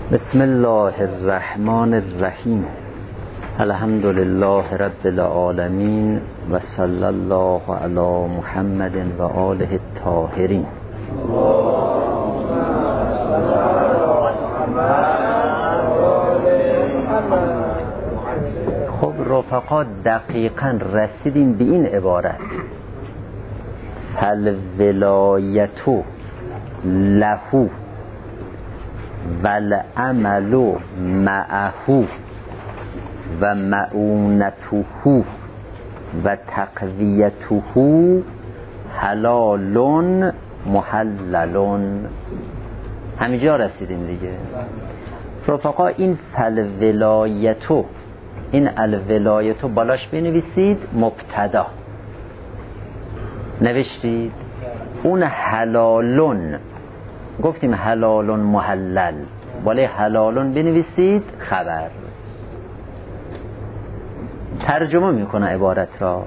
بسم الله الرحمن الرحیم. الحمد لله رب العالمین و صلی الله علی محمد و آله الطاهرین. خب رفقا دقیقا رسیدیم به این عبارت فالولایتو لهو والعمل معه و معونته و تقویته حلال محلل. همینجا رسیدیم دیگه رفقا. این فالولایتو، این الولایتو بالاش بنویسید مبتدا نوشتید، اون حلالون گفتیم حلالون محلل، ولی حلالون بنویسید خبر. ترجمه میکنه عبارت را.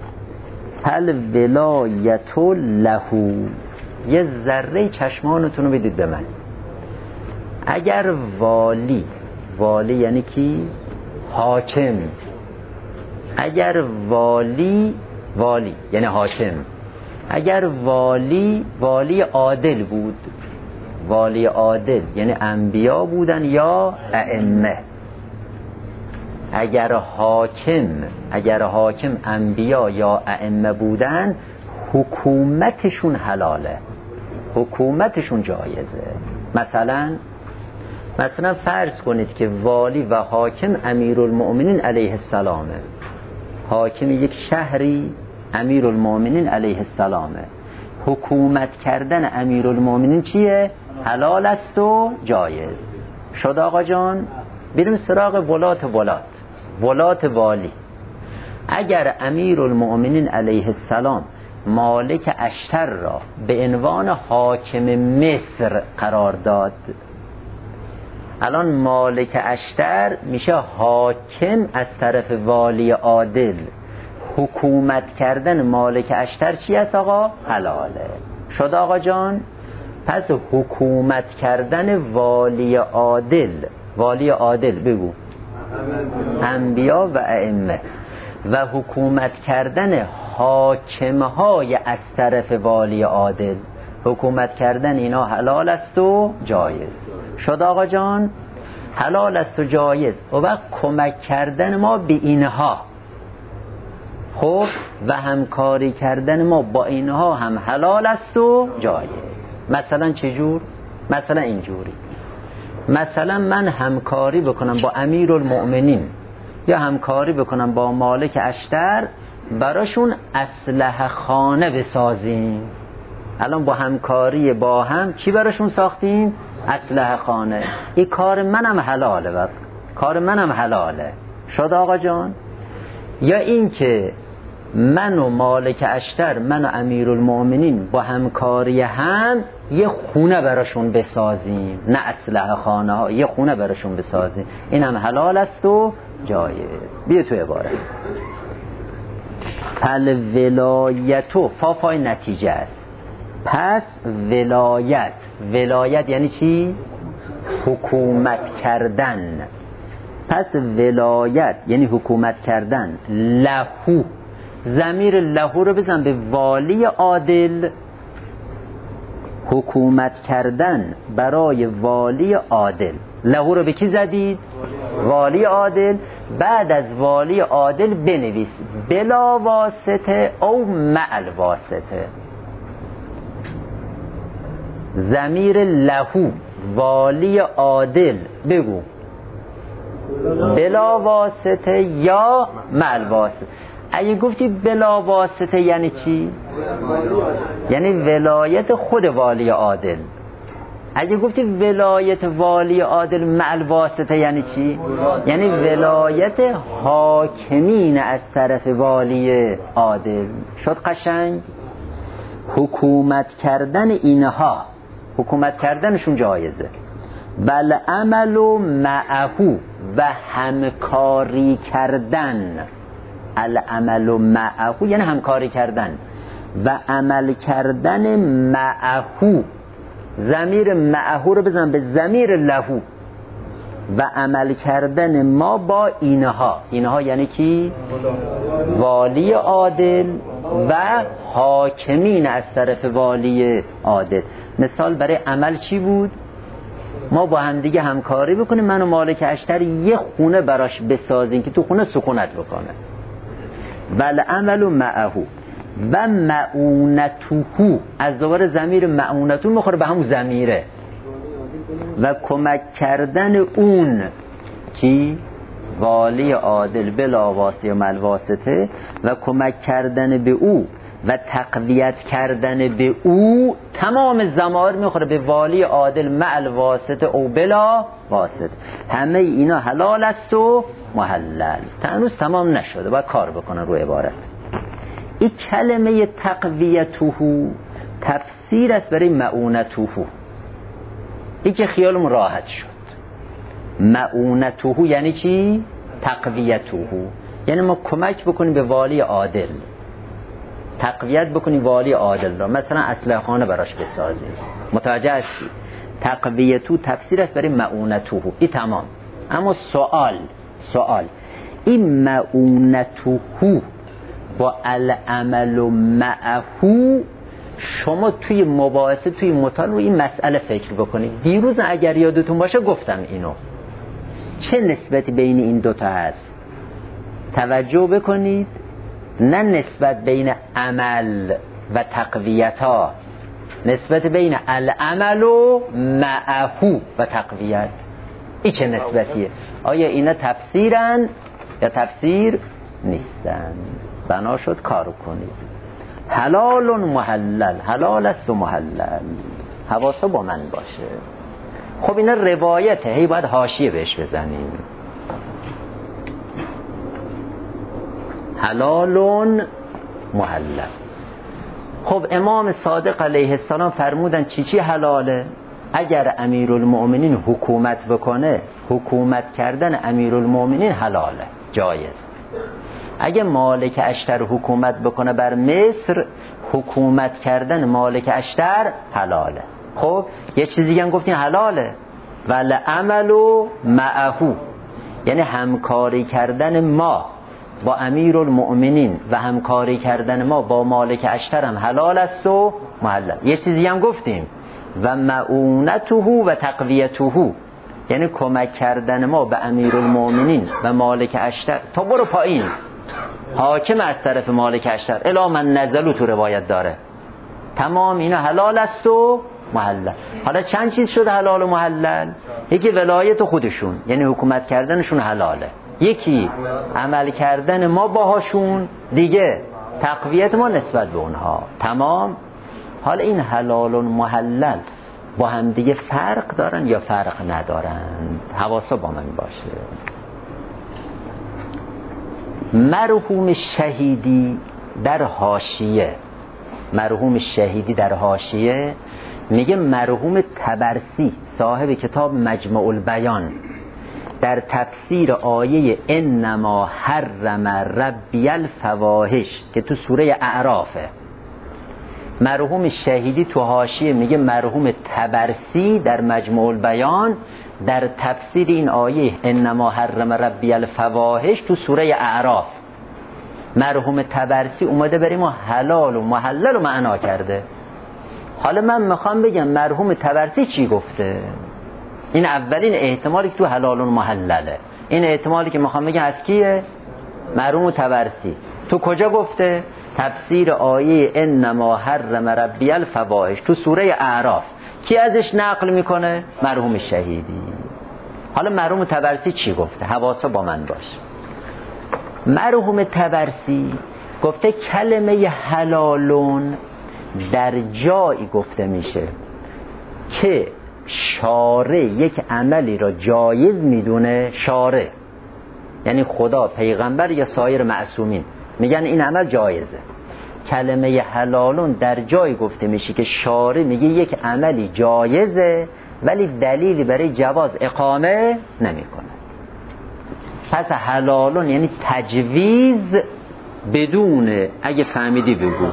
فالولایت له، یه ذره چشمانتون رو بدید به من. اگر والی یعنی کی؟ حاکم. اگر والی یعنی حاکم. اگر والی عادل بود، والی عادل یعنی انبیا بودن یا ائمه. اگر حاکم انبیا یا ائمه بودن، حکومتشون حلاله، حکومتشون جایزه. مثلا فرض کنید که والی و حاکم امیرالمؤمنین علیه السلامه، حاکم یک شهری امیرالمؤمنین علیه السلامه. حکومت کردن امیرالمؤمنین چیه؟ حلال است و جایز. شد آقا جان؟ بریم سراغ ولات والی. اگر امیرالمؤمنین علیه السلام مالک اشتر را به عنوان حاکم مصر قرار داد، الان مالک اشتر میشه حاکم از طرف والی عادل. حکومت کردن مالک اشتر چی است آقا؟ حلاله. شد آقا جان؟ پس حکومت کردن والی عادل بگو انبیا و ائمه، و حکومت کردن حاکمهای از طرف والی عادل، حکومت کردن اینا حلال است و جایز. شد آقا جان؟ حلال است و جایز. و وقت کمک کردن ما به اینها، خب، و همکاری کردن ما با اینها هم حلال است و جایز. مثلا چجور؟ مثلا اینجوری، مثلا من همکاری بکنم با امیرالمؤمنین یا همکاری بکنم با مالک اشتر، براشون اسلحه خانه بسازیم. الان با همکاری با هم چی براشون ساختیم؟ اسلحه خانه. این کار منم حلاله، وقت کار منم حلاله. شد آقا جان؟ یا این که من و مالک اشتر، من و امیرالمؤمنین با همکاری هم یه خونه براشون بسازیم، نه اسلحه خانه ها، یه خونه براشون بسازیم، این هم حلال است و جایز. بیا تو عبارت فالولایتو، فای نتیجه است. پس ولایت یعنی چی؟ حکومت کردن. پس ولایت یعنی حکومت کردن. لهو، ضمیر لهو رو بزن به والی عادل. حکومت کردن برای والی عادل. لهو رو به کی زدید؟ والی عادل. بعد از والی عادل بنویس بلا واسطه او مع الواسطه. ضمیر لهو والی عادل بگو بلا واسطه یا مع الواسطه. اگه گفتی بلا واسطه یعنی چی؟ یعنی ولایت خود والی عادل. اگه گفتی ولایت والی عادل مع الواسطه یعنی چی؟ یعنی ولایت حاکمین از طرف والی عادل. شد قشنگ؟ حکومت کردن اینها، حکومت کردنشون جایزه. بل عمل معه، و همکاری کردن. العمل معه یعنی همکاری کردن، و عمل کردن معه ضمیر معه رو بزن به ضمیر لهو. و عمل کردن ما با اینها یعنی کی؟ والی عادل و حاکمین از طرف والی عادل. مثال برای عمل چی بود؟ ما با هم دیگه همکاری بکنیم، من و مالک اشتر یه خونه براش بسازیم که تو خونه سکونت بکنه. ول عمل معه و معونته، از دوباره ضمیر معونته میخوره به همون ضمیره، و کمک کردن اون کی؟ والی عادل بلا واسطه و مل واسطه، و کمک کردن به او و تقویت کردن به او. تمام ضمائر میخوره به والی عادل مل واسطه او بلا واسطه. همه اینا حلال است و محلل. هنوز تمام نشده، باید کار بکنن روی عبارت. این کلمه تقویته تفسیر است برای معونته. این که خیالمون راحت شد. معونته یعنی چی؟ تقویته یعنی ما کمک بکنیم به والی عادل، تقویت بکنیم والی عادل را، مثلا اسلحه خانه براش بسازیم. متوجه هستی؟ تقویته تفسیر است برای معونته. این تمام. اما سوال این معونته با العمل معه، شما توی مباحثه توی مطالعه رو این مسئله فکر بکنید. دیروز اگر یادتون باشه گفتم اینو، چه نسبتی بین این دوتا هست؟ توجه بکنید. نه نسبت بین عمل و تقویت ها، نسبت بین العمل و معه و تقویت. این چه نسبتیه؟ آیا اینا تفسیرن یا تفسیر نیستن؟ بنا شد کارو کنید. حلال محلل، حلال است و محلل. حواسا با من باشه. خب اینا روایته، هی باید حاشیه بهش بزنیم. حلال محلل. خب امام صادق علیه السلام فرمودن چی حلاله؟ اگر امیرالمؤمنین حکومت بکنه، حکومت کردن امیرالمؤمنین حلاله، جایز. اگه مالک اشتر حکومت بکنه بر مصر، حکومت کردن مالک اشتر حلاله. خب یه چیزی هم گفتین حلاله، ول عمل معه، یعنی همکاری کردن ما با امیرالمؤمنین و همکاری کردن ما با مالک اشتر هم حلال است و محلل. یه چیزی هم گفتیم و معونته و تقویته، یعنی کمک کردن ما به امیرالمؤمنین و مالک اشتر تا برو پایین، حاکم از طرف مالک اشتر الا من نزلو تو روایت داره. تمام اینا حلال است و محلل. حالا چند چیز شده حلال و محلل؟ یکی ولایت خودشون، یعنی حکومت کردنشون حلاله. یکی عمل کردن ما باهاشون، دیگه تقویت ما نسبت به اونها. تمام. حالا این حلال و محلل با هم دیگه فرق دارن یا فرق ندارن؟ حواسا با من باشه. مرحوم شهیدی در حاشیه، مرحوم شهیدی در حاشیه میگه مرحوم طبرسی صاحب کتاب مجمع البیان در تفسیر آیه انما حرم ربی الفواحش که تو سوره اعرافه، مرحوم شهیدی تو حاشیه میگه مرحوم طبرسی در مجمع البیان در تفسیر این آیه انما حرم ربی الفواحش تو سوره اعراف، مرحوم طبرسی اومده برای ما حلال و محلل رو معنا کرده. حالا من میخوام بگم مرحوم طبرسی چی گفته؟ این اولین احتمالی که تو حلال و محلله. این احتمالی که میخوام بگم از کیه؟ مرحوم طبرسی. تو کجا گفته؟ تفسیر آیه انما حرم ربی الفواحش تو سوره اعراف. کی ازش نقل میکنه؟ مرحوم شهیدی. حالا مرحوم طبرسی چی گفته؟ حواسا با من باش. مرحوم طبرسی گفته کلمه حلالون در جایی گفته میشه که شارع یک عملی را جایز میدونه. شارع یعنی خدا، پیغمبر یا سایر معصومین میگن این عمل جایزه. کلمه حلالون در جایی گفته میشه که شارع میگه یک عملی جایزه ولی دلیلی برای جواز اقامه نمیکنه. پس حلالون یعنی تجویز بدون، اگه فهمیدی بگو،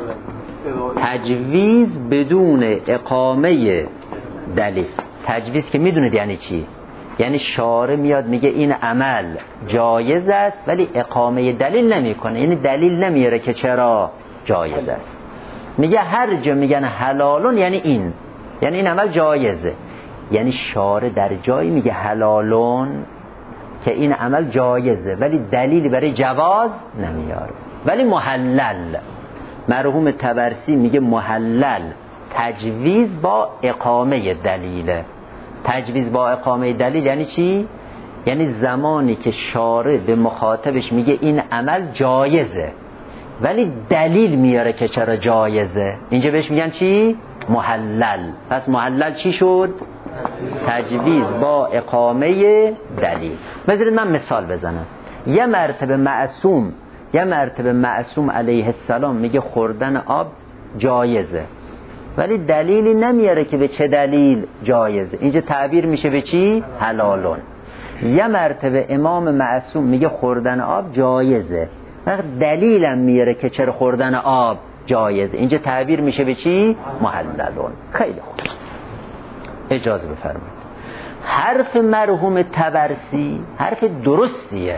تجویز بدون اقامه دلیل. تجویز که میدونید یعنی چی؟ یعنی شارع میاد میگه این عمل جایز است ولی اقامه دلیل نمیکنه، یعنی دلیل نمیاره که چرا جایز است. میگه هر جا میگن حلالون یعنی این عمل جایزه، یعنی شارع در جایی میگه حلالون که این عمل جایزه ولی دلیلی برای جواز نمیاره. ولی محلل، مرحوم طبرسی میگه محلل تجویز با اقامه دلیله. تجویز با اقامه دلیل یعنی چی؟ یعنی زمانی که شارع به مخاطبش میگه این عمل جایزه ولی دلیل میاره که چرا جایزه، اینجا بهش میگن چی؟ محلل. پس محلل چی شد؟ تجویز با اقامه دلیل. بذارید من مثال بزنم. یه مرتبه معصوم علیه السلام میگه خوردن آب جایزه ولی دلیلی نمیاره که به چه دلیل جایزه، اینجا تعبیر میشه به چی؟ حلالون. یه مرتبه امام معصوم میگه خوردن آب جایزه وقت دلیلم میاره که چرا خوردن آب جایزه، اینجا تعبیر میشه به چی؟ محللون. خیلی خوب، اجازه بفرمایید. حرف مرحوم طبرسی حرف درستیه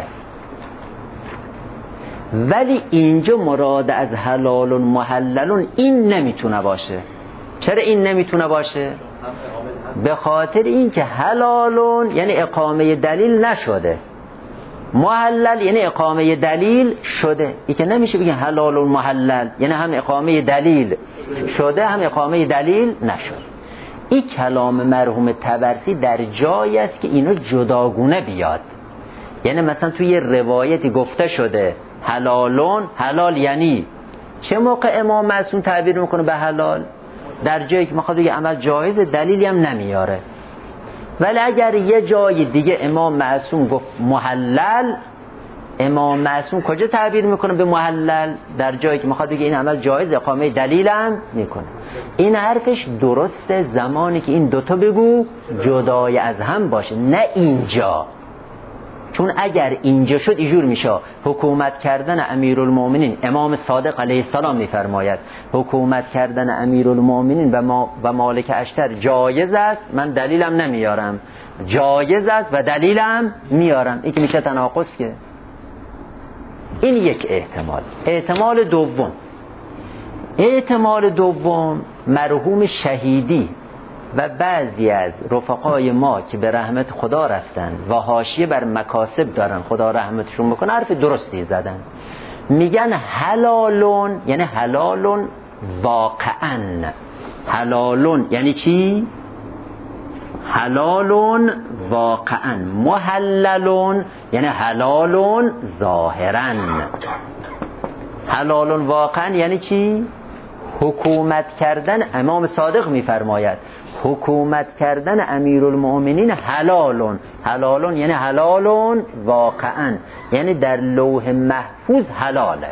ولی اینجا مراد از حلالون محللون این نمیتونه باشه. چرا این نمیتونه باشه؟ به خاطر این که حلالون یعنی اقامه دلیل نشده، محلل یعنی اقامه دلیل شده. این که نمیشه بگیم حلالون محلل یعنی هم اقامه دلیل شده هم اقامه دلیل نشده. این کلام مرحوم طبرسی در جایی است که اینو جداگونه بیاد. یعنی مثلا توی یه روایتی گفته شده حلالون، حلال یعنی چه موقع امام معصوم تعبیر میکنه به حلال؟ در جایی که میخواد بگه عمل جایزه دلیلی هم نمیاره. ولی اگر یه جای دیگه امام معصوم گفت محلل، امام معصوم کجا تعبیر میکنه به محلل؟ در جایی که میخواد بگه این عمل جایز اقامه دلیل هم میکنه. این حرفش درسته زمانی که این دوتا بگو جدای از هم باشه، نه اینجا. چون اگر اینجا شد اینجور میشه حکومت کردن امیرالمومنین، امام صادق علیه السلام میفرماید حکومت کردن امیرالمومنین و مالک اشتر جایز است، من دلیلم نمیارم، جایز است و دلیلم میارم، این که میشه تناقض. که این یک احتمال. احتمال دوم مرحوم شهیدی و بعضی از رفقای ما که به رحمت خدا رفتن و حاشیه بر مکاسب دارن خدا رحمتشون بکنه حرف درستی زدن. میگن حلالون یعنی حلالون واقعا. حلالون یعنی چی؟ حلالون واقعا. محللون یعنی حلالون ظاهرا. حلالون واقعا یعنی چی؟ حکومت کردن، امام صادق میفرماید حکومت کردن امیرالمؤمنین حلالون. حلالون یعنی حلالون واقعا، یعنی در لوح محفوظ حلاله.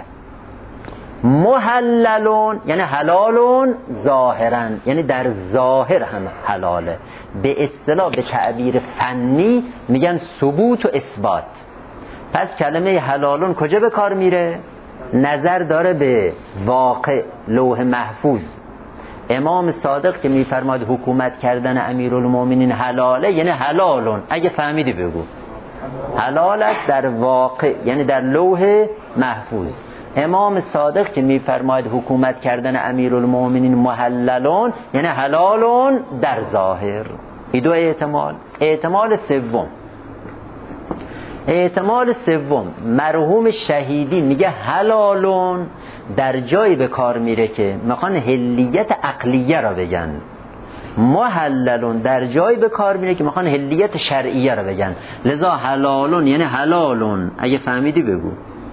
محللون یعنی حلالون ظاهرا، یعنی در ظاهر هم حلاله. به اصطلاح به تعبیر فنی میگن ثبوت و اثبات. پس کلمه حلالون کجا به کار میره؟ نظر داره به واقع لوح محفوظ. امام صادق که میفرماد حکومت کردن امیرالمومنین حلاله یعنی حلالون، اگه فهمیدی بگو حلال است در واقع، یعنی در لوح محفوظ. امام صادق که میفرماید حکومت کردن امیرالمومنین محللون یعنی حلالون در ظاهر. این دو احتمال. احتمال سوم مرحوم شهیدی میگه حلالون در جایی به کار میره که میخوان حلیت عقلیه را بگن، محللون در جایی به کار میره که میخوان حلیت شرعیه را بگن. لذا حلالون یعنی حلالون، اگه فهمیدی بگو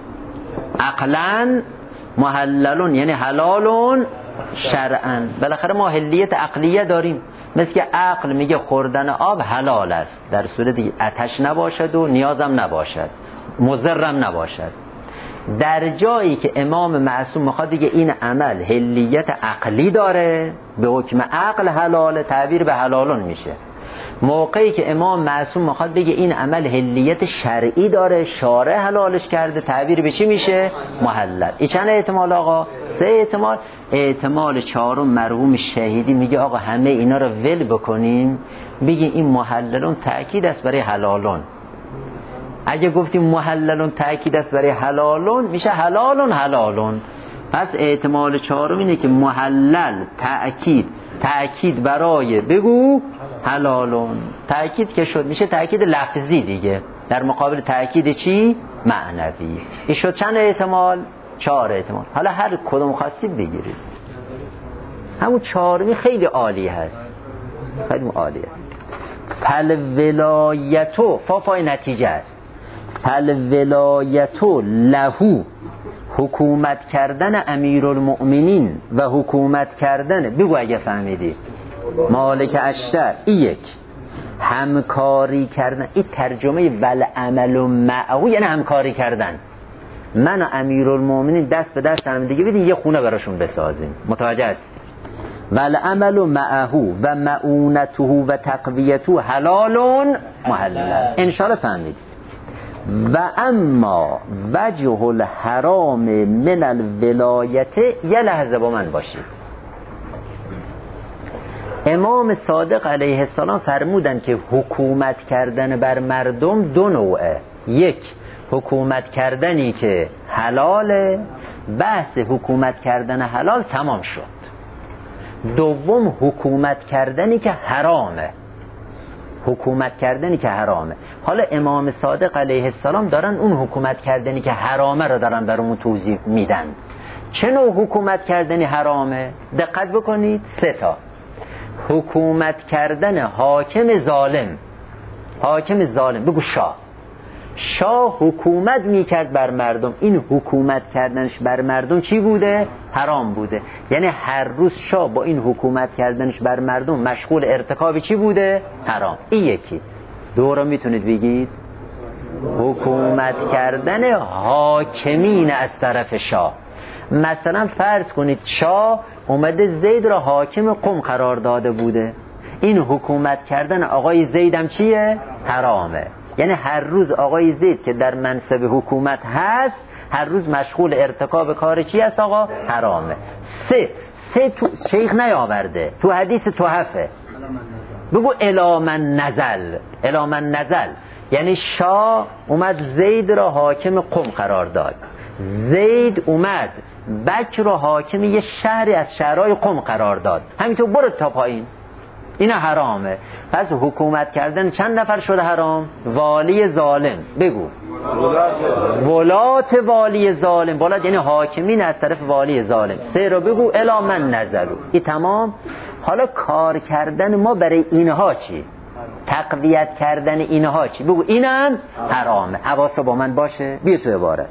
عقلن، محللون یعنی حلالون شرعن. بالاخره ما حلیت عقلیه داریم، مثل که عقل میگه خوردن آب حلال است در صورتی آتش نباشد و نیازم نباشد، مضرم نباشد. در جایی که امام معصوم میخواد دیگه این عمل حلیت عقلی داره، به حکم عقل حلاله، تعبیر به حلالون میشه. موقعی که امام معصوم میخواد بگه این عمل حلیت شرعی داره، شارع حلالش کرده، تعبیر به چی میشه؟ محلل. این چند احتمال آقا؟ 3 احتمال. احتمال 4 مرحوم شهیدی میگه آقا همه اینا رو ول بکنیم، بگیم این محللون تأکید است برای حلالون. اگه گفتیم محللون تأکید است برای حلالون، میشه حلالون حلالون. پس احتمال 4 اینه که محلل تأکید برای بگو حلالون. تأکید که شد میشه تأکید لفظی دیگه، در مقابل تأکید چی؟ معنوی. این شد چند احتمال؟ 4 احتمال. حالا هر کدوم خواستید بگیرید. همون 4 خیلی عالی هست، خیلی عالی هست. پل ولایتو فای نتیجه است. پل ولایتو لهو، حکومت کردن امیرالمؤمنین و حکومت کردن، بگو اگه فهمیدی، مالک اشتر. این یک همکاری کردن. این ترجمه والعمل معه یعنی همکاری کردن. من و امیرالمؤمنین دست به دست هم دیگه بدین یه خونه براشون بسازیم. متوجه است؟ والعمل معه و معونته و تقویته حلال محلل. ان شاء الله فهمیدید. و اما وجه الحرام من الولایت، یه لحظه با من باشید. امام صادق علیه السلام فرمودن که حکومت کردن بر مردم 2 نوعه. یک، حکومت کردنی که حلاله، بحث حکومت کردن حلال تمام شد. دوم، حکومت کردنی که حرامه. حکومت کردنی که حرامه. حالا امام صادق علیه السلام دارن اون حکومت کردنی که حرامه رو دارن برامون توضیح میدن. چه نوع حکومت کردنی حرامه؟ دقت بکنید. 3 تا. حکومت کردن حاکم ظالم. حاکم ظالم، بگو شاه حکومت میکرد بر مردم. این حکومت کردنش بر مردم چی بوده؟ حرام بوده. یعنی هر روز شاه با این حکومت کردنش بر مردم مشغول ارتکاب چی بوده؟ حرام. این یکی. 2 رو میتونید بگید؟ حکومت کردن حاکمین از طرف شاه. مثلا فرض کنید شاه اومده زید را حاکم قم قرار داده بوده، این حکومت کردن آقای زیدم چیه؟ حرامه. یعنی هر روز آقای زید که در منصب حکومت هست هر روز مشغول ارتکاب کار چی است آقا؟ حرامه. 3 تو شیخ نیاورده، تو حدیث تحفه. بگو الی من نزل. یعنی شاه اومد زید را حاکم قم قرار داد، زید اومد بکر را حاکم یه شهری از شهرهای قم قرار داد، همینطور برو تا پایین. این حرامه. پس حکومت کردن چند نفر شده حرام؟ والی ظالم. بگو ولات والی ظالم. ولات یعنی حاکمین از طرف والی ظالم. 3 رو بگو الی من نزلوا. این تمام. حالا کار کردن ما برای اینها چی؟ تقویت کردن اینها چی؟ بگو اینم حرامه. حواسا با من باشه. بیا تو عبارت.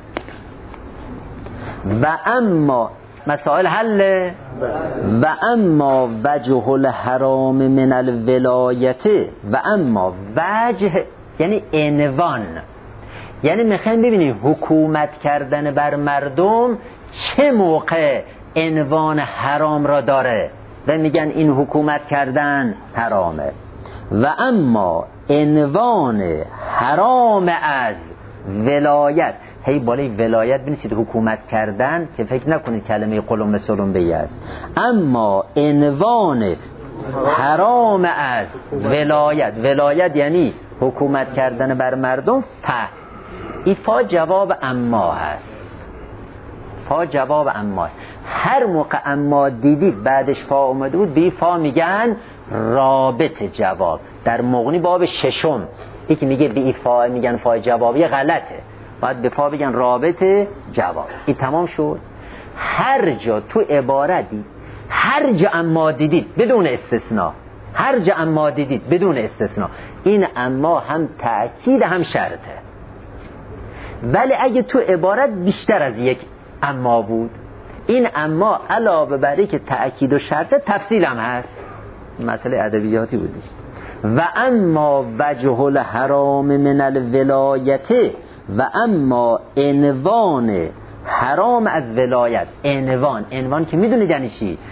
و اما مسائل حل. و اما وجه الحرام من الولایت. و اما وجه یعنی عنوان، یعنی میخوایم ببینیم حکومت کردن بر مردم چه موقع عنوان حرام را داره و میگن این حکومت کردن حرامه. و اما عنوان حرام از ولایت، هی بالای ولایت بنویسید حکومت کردن که فکر نکنید کلمه قلم سلم بیه است. اما عنوان حرام از ولایت یعنی حکومت کردن بر مردم. این فا جواب اما هست. فا جواب اما هست. هر موقع اما دیدید بعدش فا اومده بود به فا میگن رابط جواب. در مغنی باب 6 یکی میگه به فا میگن فا جوابی، غلطه. باید به فا بگن رابط جواب. این تمام شد. هر جا تو عبارتی هر جا اما دیدید بدون استثناء، هر جا اما دیدید بدون استثناء، این اما هم تأکید هم شرطه. ولی اگه تو عبارت بیشتر از یک اما بود، این اما علاوه بر اینکه تأکید و شرطه تفصیل هم هست. مسئله ادبیاتی بودی. و اما وجه الحرام من الولایت. و اما عنوان حرام از ولایت. عنوان که میدونید یعنی چی؟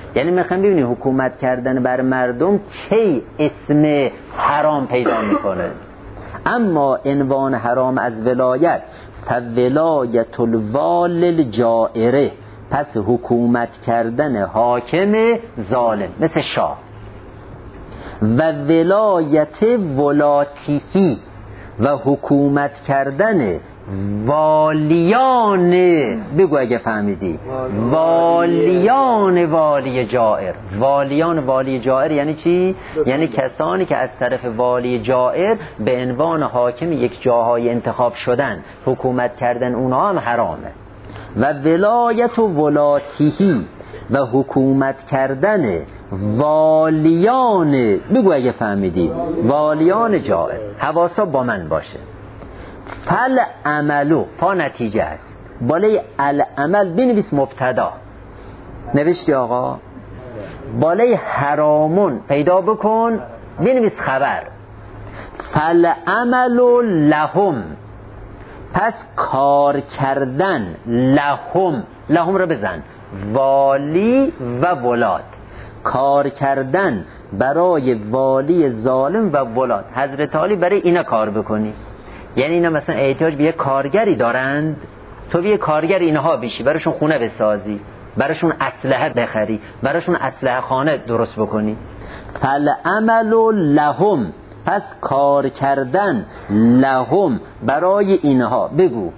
یعنی میخوام ببینی حکومت کردن بر مردم کی اسم حرام پیدا میکنه. اما عنوان حرام از ولایت فولایت الوال الجائره، پس حکومت کردن حاکم ظالم مثل شاه، و ولایت ولاتیفی و حکومت کردن والیان، بگو اگه فهمیدی، والیان والی جائر. والیان والی جائر یعنی چی؟ یعنی کسانی که از طرف والی جائر به عنوان حاکم یک جاهای انتخاب شدن، حکومت کردن اونها هم حرامه. و ولایت و ولاتیهی و حکومت کردن والیان، بگو اگه فهمیدی، والیان جائر. حواسا با من باشه. فل عملو پا نتیجه است، بالای العمل بنویس مبتدا، نوشتی آقا؟ بالای حرامون پیدا بکن بنویس خبر. فل عملو لهم، پس کار کردن، لهم، لهم رو بزن، والی و ولاد، کار کردن برای والی ظالم و ولاد. حضرت علی برای اینا کار بکنی، یعنی اینا مثلا احتیاج به یه کارگری دارند، تو به یه کارگر اینها بشی، براشون خونه بسازی، براشون اسلحه بخری، براشون اسلحه خانه درست بکنی. فالعمل لهم، پس کار کردن، لهم برای اینها، بگو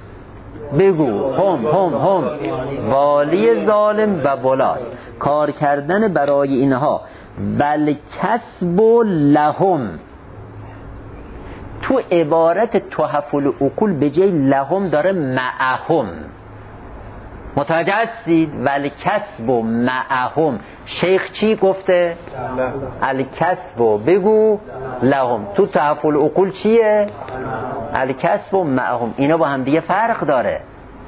هم والی ظالم و ولاد، کار کردن برای اینها. بل کسب لهم، تو عبارت تحف العقول به جای لهم داره معهم، متوجه هستید؟ ولی کسب و معهم، شیخ چی گفته؟ الکسب و بگو لهم. تو تحف العقول چیه؟ الکسب و معهم، اینا با هم دیگه فرق داره.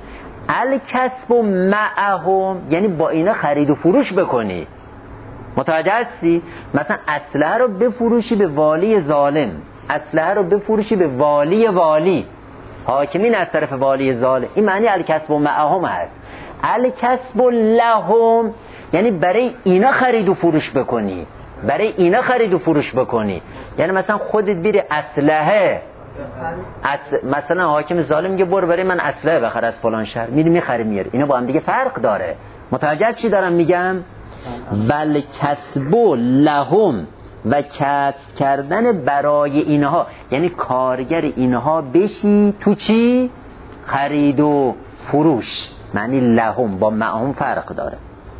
الکسب و معهم یعنی با اینا خرید و فروش بکنی، متوجه هستی؟ مثلا اسلحه رو بفروشی به والی ظالم، اسلحه رو بفروشی به والی حاکمین از طرف والی ظالم، این معنی الکسب و معهم هست. الکسب لهم یعنی برای اینا خرید و فروش بکنی، برای اینا خرید و فروش بکنی. یعنی مثلا خودت بیری اسلحه، مثلا حاکم ظالم میگه برو برای من اسلحه بخر از فلان شهر، میری میخری میاری. اینا با هم دیگه فرق داره، متوجه چی دارم میگم؟ ول کسب لهم، و کسب کردن برای اینها یعنی کارگر اینها بشی تو چی؟ خرید و فروش. معنی لهم با معهم فرق داره.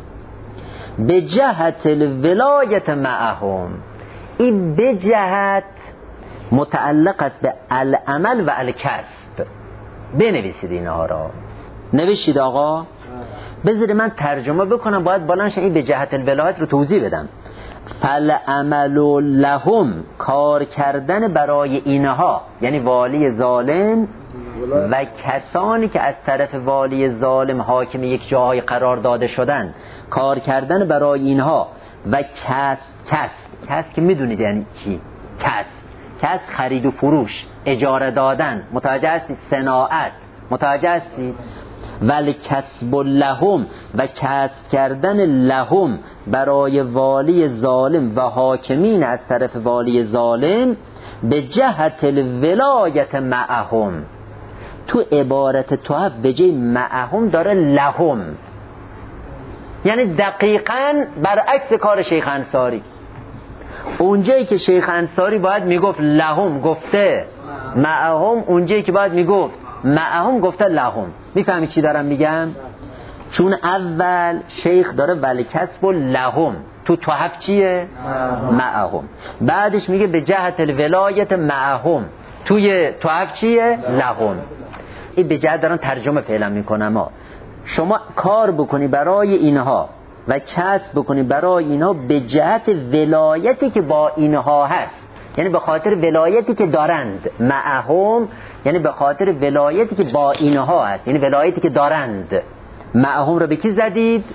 به جهت الولایت معهم، این به جهت متعلق است به العمل و الکسب. بنویسید اینها را، نوشید آقا؟ بذارید من ترجمه بکنم، باید بالانش این به جهت الولایت رو توضیح بدم. فالعمل لهم، کار کردن برای اینها یعنی والی ظالم و کسانی که از طرف والی ظالم حاکم یک جاهای قرار داده شدن، کار کردن برای اینها. و کسب که میدونید یعنی چی؟ کسب خرید و فروش، اجاره دادن، متوجه هستید؟ صناعت، متوجه هستید؟ ولی کسب لهم، و کسب کردن لهم برای والی ظالم و حاکمین از طرف والی ظالم. به جهت الولایت معهم، تو عبارت تحف به جای معهم داره لهم، یعنی دقیقاً برعکس کار شیخ انصاری. اونجایی که شیخ انصاری باید میگفت لهم گفته معهم، اونجایی که باید میگفت معهم گفته لهم. میفهمی چی دارم میگم؟ چون اول شیخ داره ولی کسب لهم، تو تحف چیه؟ معهم. بعدش میگه به جهت الولایت معهم، توی تحف چیه؟ لهم. این به جهت دارن ترجمه فعلا میکنم. شما کار بکنی برای اینها و کسب بکنی برای اینها به جهت ولایتی که با اینها هست، یعنی به خاطر ولایتی که دارند. معهم یعنی به خاطر ولایتی که با اینها هست، یعنی ولایتی که دارند. معهم رو به کی زدید؟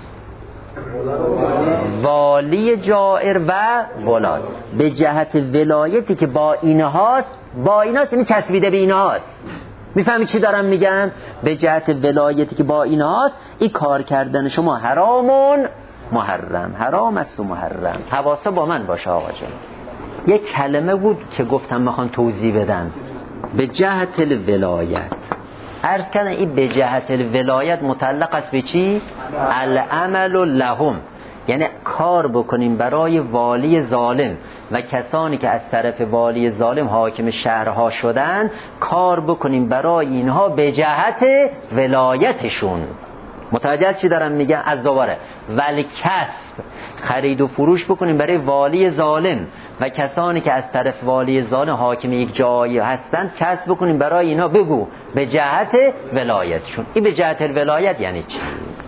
والی جائر و ولاد. به جهت ولایتی که با اینهاست، با اینهاست یعنی چسبیده به اینهاست. میفهمی چی دارم میگم؟ به جهت ولایتی که با اینهاست، این کار کردن شما حرامون محرم، حرام است و محرم. حواسا با من باشه آقا جان. یک کلمه بود که گفتم میخوان توضیح بدن، به جهت الولایت. عرض کردن این به جهت الولایت متعلق است به چی؟ العمل لهم، یعنی کار بکنیم برای والی ظالم و کسانی که از طرف والی ظالم حاکم شهرها شدن، کار بکنیم برای اینها به جهت ولایتشون. متوجه چی دارم میگم؟ از دوباره ولی کسب، خرید و فروش بکنیم برای والی ظالم و کسانی که از طرف والی ظالم حاکم یک جایی هستند، کسب بکنیم برای اینها، بگو به جهت ولایتشون. این به جهت الولایت یعنی چی؟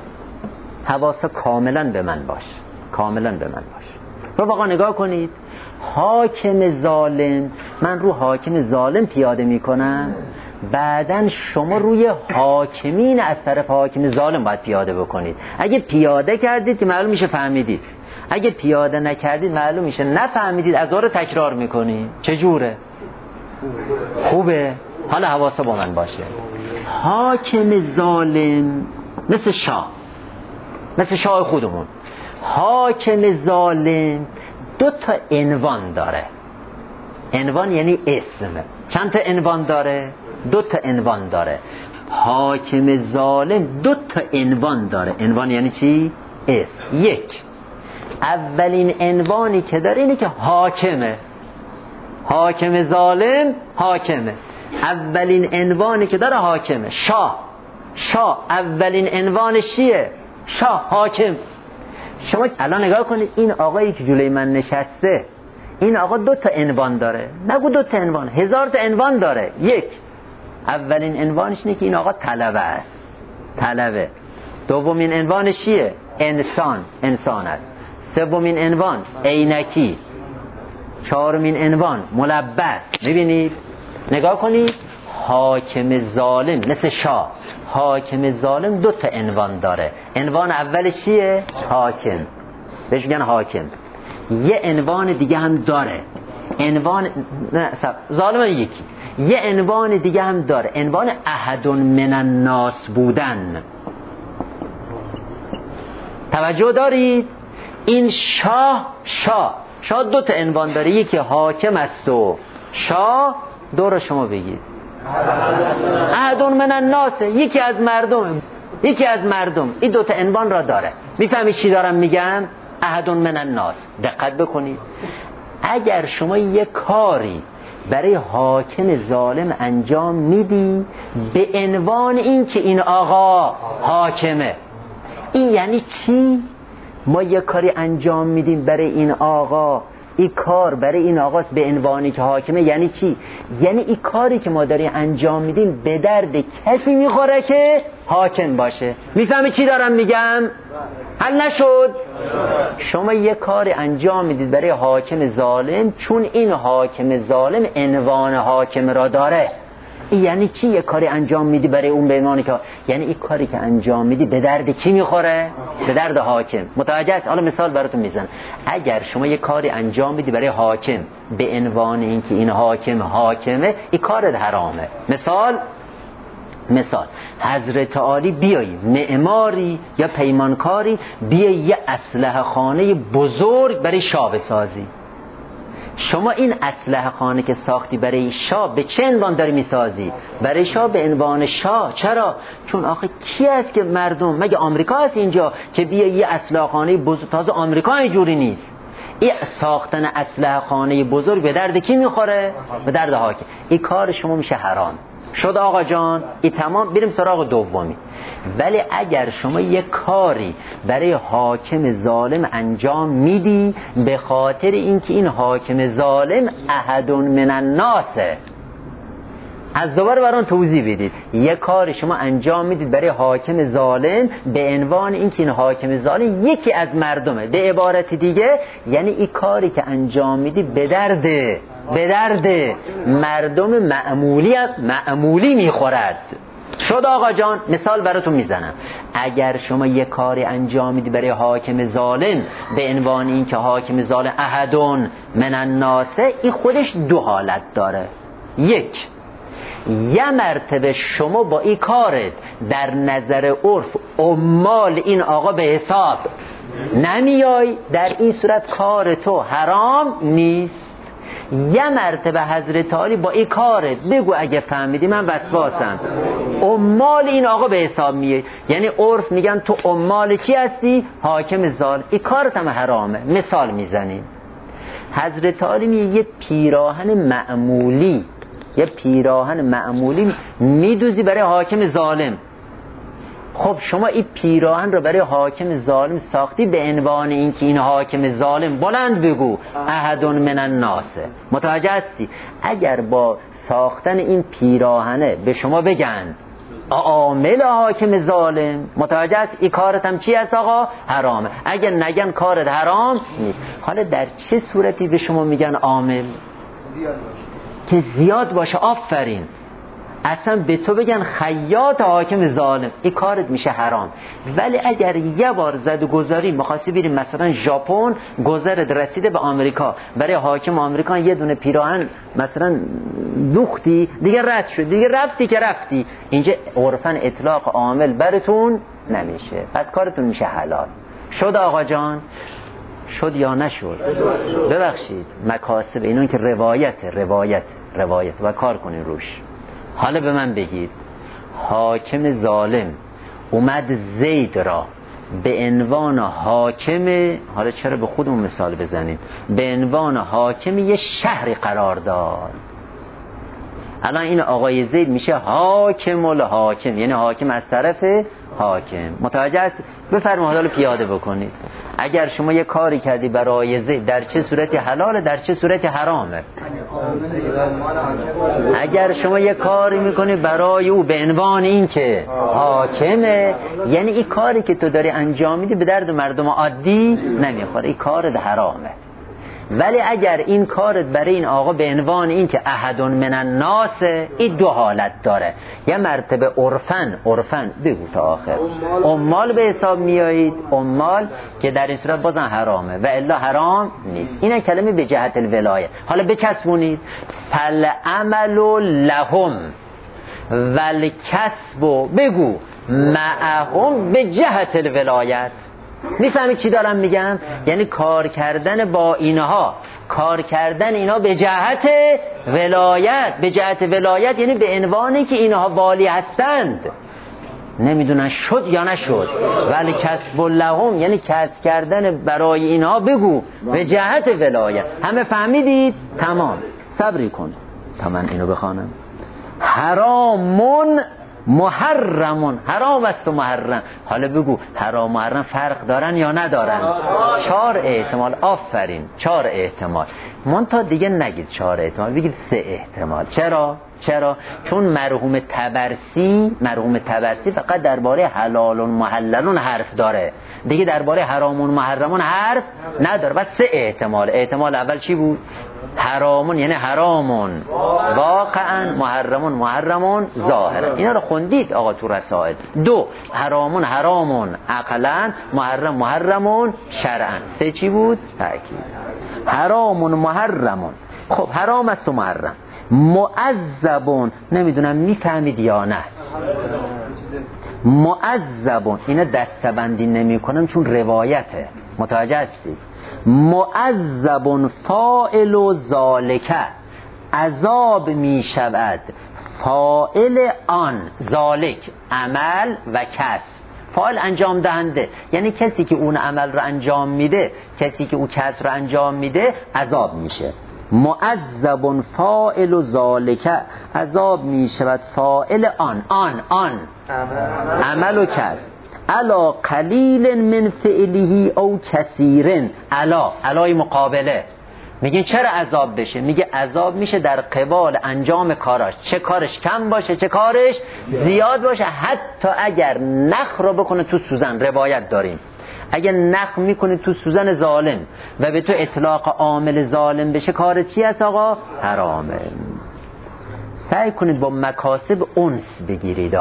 حواسا کاملا به من باش، کاملا به من باش. رو واقعا نگاه کنید، حاکم ظالم، من رو حاکم ظالم پیاده میکنم، بعدن شما روی حاکمین از طرف حاکم ظالم باید پیاده بکنید. اگه پیاده کردید که معلوم میشه فهمیدید، اگه پیاده نکردید معلوم میشه نفهمیدید، از آره تکرار میکنید. چجوره؟ خوبه؟ حالا حواسا با من باشه. حاکم ظالم مثل شاه، مثل شاه خودمون. حاکم ظالم دو تا عنوان داره. عنوان یعنی اسم. چند تا عنوان داره؟ دو تا عنوان داره. حاکم ظالم دو تا عنوان داره. عنوان یعنی چی؟ اسم. یک، اولین عنوانی که داره اینه که حاکمه. حاکم ظالم حاکمه. اولین عنوانی که داره حاکمه. شاه، شاه اولین عنوانش چیه؟ شاه، حاکم. شما الان نگاه کنید، این آقایی که جلوی من نشسته، این آقا دو تا عنوان داره. نگو دو تا عنوان، 1000 تا عنوان داره. یک، اولین عنوانش اینه که این آقا طلبه است، طلبه. دومین عنوانش چیه؟ انسان، انسان است. سومین عنوان عینکی. چهارمین عنوان ملبس. میبینید؟ نگاه کنید، حاکم ظالم مثل شاه، حاکم ظالم دو تا عنوان داره. عنوان اول چیه؟ حاکم، بهش میگن حاکم. یه عنوان دیگه هم داره، عنوان ظالم یکی. یه عنوان دیگه هم داره، عنوان احد من الناس بودن. توجه دارید؟ این شاه، شاه دو تا عنوان داره، یکی حاکم است و شاه. دور شما بگید احد من الناس، یکی از مردم، یکی از مردم. این دو تا عنوان را داره. میفهمید چی دارم میگم؟ احد من الناس. دقت بکنید، اگر شما یک کاری برای حاکم ظالم انجام میدی به عنوان این که این آقا حاکمه، این یعنی چی؟ ما یک کاری انجام میدیم برای این آقا، این کار برای این آقاست به عنوانی که حاکمه. یعنی چی؟ یعنی این کاری که ما داریم انجام میدیم به درد کسی میخوره که حاکم باشه. میفهمی چی دارم میگم؟ حل نشد؟ شما یک کاری انجام میدید برای حاکم ظالم چون این حاکم ظالم عنوان حاکم را داره. یعنی چی یک کاری انجام میدی برای اون به عنوانی که، یعنی این کاری که انجام میدی به درد کی میخوره؟ به درد حاکم. متوجه است؟ حالا مثال براتون میزنم. اگر شما یک کاری انجام میدی برای حاکم به عنوان اینکه این حاکم حاکمه، این کارت حرامه. مثال حضرت عالی بیایی معماری یا پیمانکاری بیایی یه اسلحه خانه بزرگ برای شاه بسازی. شما این اسلحه خانه که ساختی برای شاه به چه عنوان داری میسازی؟ برای شاه به عنوان شاه. چرا؟ چون آخه کی است که مردم، مگه آمریکا هست اینجا که بیا یه اسلحه خانه بزرگ؟ تازه آمریکا اینجوری نیست. این ساختن اسلحه خانه بزرگ به درد کی میخوره؟ به درد حاکم. این کار شما میشه حرام. شد آقا جان؟ این تمام. بریم سراغ دومی. ولی اگر شما یک کاری برای حاکم ظالم انجام میدی به خاطر اینکه این حاکم ظالم احد من الناسه، از دوباره برام توضیح بدید. یک کاری شما انجام میدید برای حاکم ظالم به عنوان اینکه این حاکم ظالم یکی از مردمه. به عبارت دیگه یعنی این کاری که انجام میدی به درد مردم معمولی میخورد. شد آقا جان؟ مثال براتون میزنم. اگر شما یک کاری انجام میدی برای حاکم ظالم به عنوان این که حاکم ظالم احد من الناس، این خودش دو حالت داره. یک، یه مرتبه شما با این کارت در نظر عرف عمال این آقا به حساب نمیای، در این صورت کار تو حرام نیست. یه مرتبه حضرت علی با این کارت بگو اگه فهمیدی من وسواسم، عمال این آقا به حساب میای، یعنی عرف میگن تو عمال چی هستی؟ حاکم ظالم، این کارت هم حرامه. مثال میزنیم، حضرت علی میگه یه پیراهن معمولی میدوزی برای حاکم ظالم. خب شما این پیراهن رو برای حاکم ظالم ساختی به عنوان اینکه این حاکم ظالم بلند بگو احد من الناس. متوجه هستی؟ اگر با ساختن این پیراهنه به شما بگن عامل حاکم ظالم، متوجه است این کارت هم چی است آقا؟ حرامه. اگر نگن کارت حرام نیست، حالا در چه صورتی به شما میگن عامل؟ که زیاد باشه. آفرین. اصلا به تو بگن خیاط حاکم ظالم، این کارت میشه حرام. ولی اگر یه بار زد و گذاری می‌خواستی بریم مثلا ژاپن، گذرت رسیده به آمریکا، برای حاکم آمریکا یه دونه پیراهن مثلا دوختی، دیگه رد شد، دیگه رفتی که رفتی، اینجا عرفاً اطلاق عامل براتون نمیشه، پس کارتون میشه حلال. شد آقا جان؟ شد یا نشد؟ ببخشید مکاسب اینون که روایت و کار کنین روش. حالا به من بگید حاکم ظالم اومد زید را به عنوان حاکم، حالا چرا به خودمون مثال بزنیم، به عنوان حاکم یه شهری قرار داد. الان این آقای زید میشه حاکم الحاکم، یعنی حاکم از طرف حاکم. متوجه است؟ بفرمایید حالا پیاده بکنید. اگر شما یه کاری کردی برای زید، در چه صورتی حلاله، در چه صورتی حرامه؟ اگر شما یه کاری میکنی برای او به عنوان این که حاکمه، یعنی این کاری که تو داری انجام میدی به درد مردم عادی نمیخوره، این کارت حرامه. ولی اگر این کارت برای این آقا به عنوان این که احد من الناس، این دو حالت داره. یه مرتبه عرفن بگو تا آخر عمال به حساب میایید، عمال که در این صورت بازن حرامه و الا حرام نیست. این کلمه به جهت الولایه. حالا بچسبونید فالعمل لهم والکسب بگو معهم به جهت الولایت. میفهمید چی دارم میگم؟ یعنی کار کردن با اینها، کار کردن اینا به جهت ولایت. به جهت ولایت یعنی به عنوانی که اینها والی هستند. نمیدونن شد یا نشد. ولی کسب لهم یعنی کسب کردن برای اینها بگو به جهت ولایت. همه فهمیدید؟ تمام. صبری کن تا من اینو بخوانم. حرامون محرمون، حرام است و محرم. حالا بگو حرام و محرم فرق دارن یا ندارن؟ 4 احتمال. آفرین، 4 احتمال. منتها دیگه نگید 4 احتمال، بگید 3 احتمال. چرا؟ چون مرحوم تبرسی فقط درباره حلال و محللون حرف داره، دیگه درباره حرام و محرمون حرف نداره. بس 3 احتمال. احتمال اول چی بود؟ حرامون یعنی حرامون واقعا، محرمون ظاهرا. اینا رو خوندید آقا تو رسائل. 2 حرامون عقلا، محرمون شرعا. 3 چی بود؟ تأکید. حرامون محرمون. خب حرام است و محرم. معذبون، نمیدونم میفهمید یا نه. معذبون اینا دستبندی نمی کنم چون روایته. متوجه هستی؟ معذب فاعل و ذالک، عذاب می شود فاعل آن، ذالک عمل و کسب. فاعل انجام دهنده، یعنی کسی که اون عمل رو انجام میده، کسی که اون کسب رو انجام میده عذاب میشه. معذب فاعل و ذالک، عذاب می شود فاعل آن عمل و کسب. علا قلیل من فعله او کثیرن. علای مقابله. میگین چرا عذاب بشه؟ میگه عذاب میشه در قبال انجام کاراش، چه کارش کم باشه چه کارش زیاد باشه. حتی اگر نخ رو بکنه تو سوزن، روایت داریم اگر نخ میکنه تو سوزن ظالم و به تو اطلاق عامل ظالم بشه، کار چی است آقا؟ حرامه. سعی کنید با مکاسب انس بگیرید.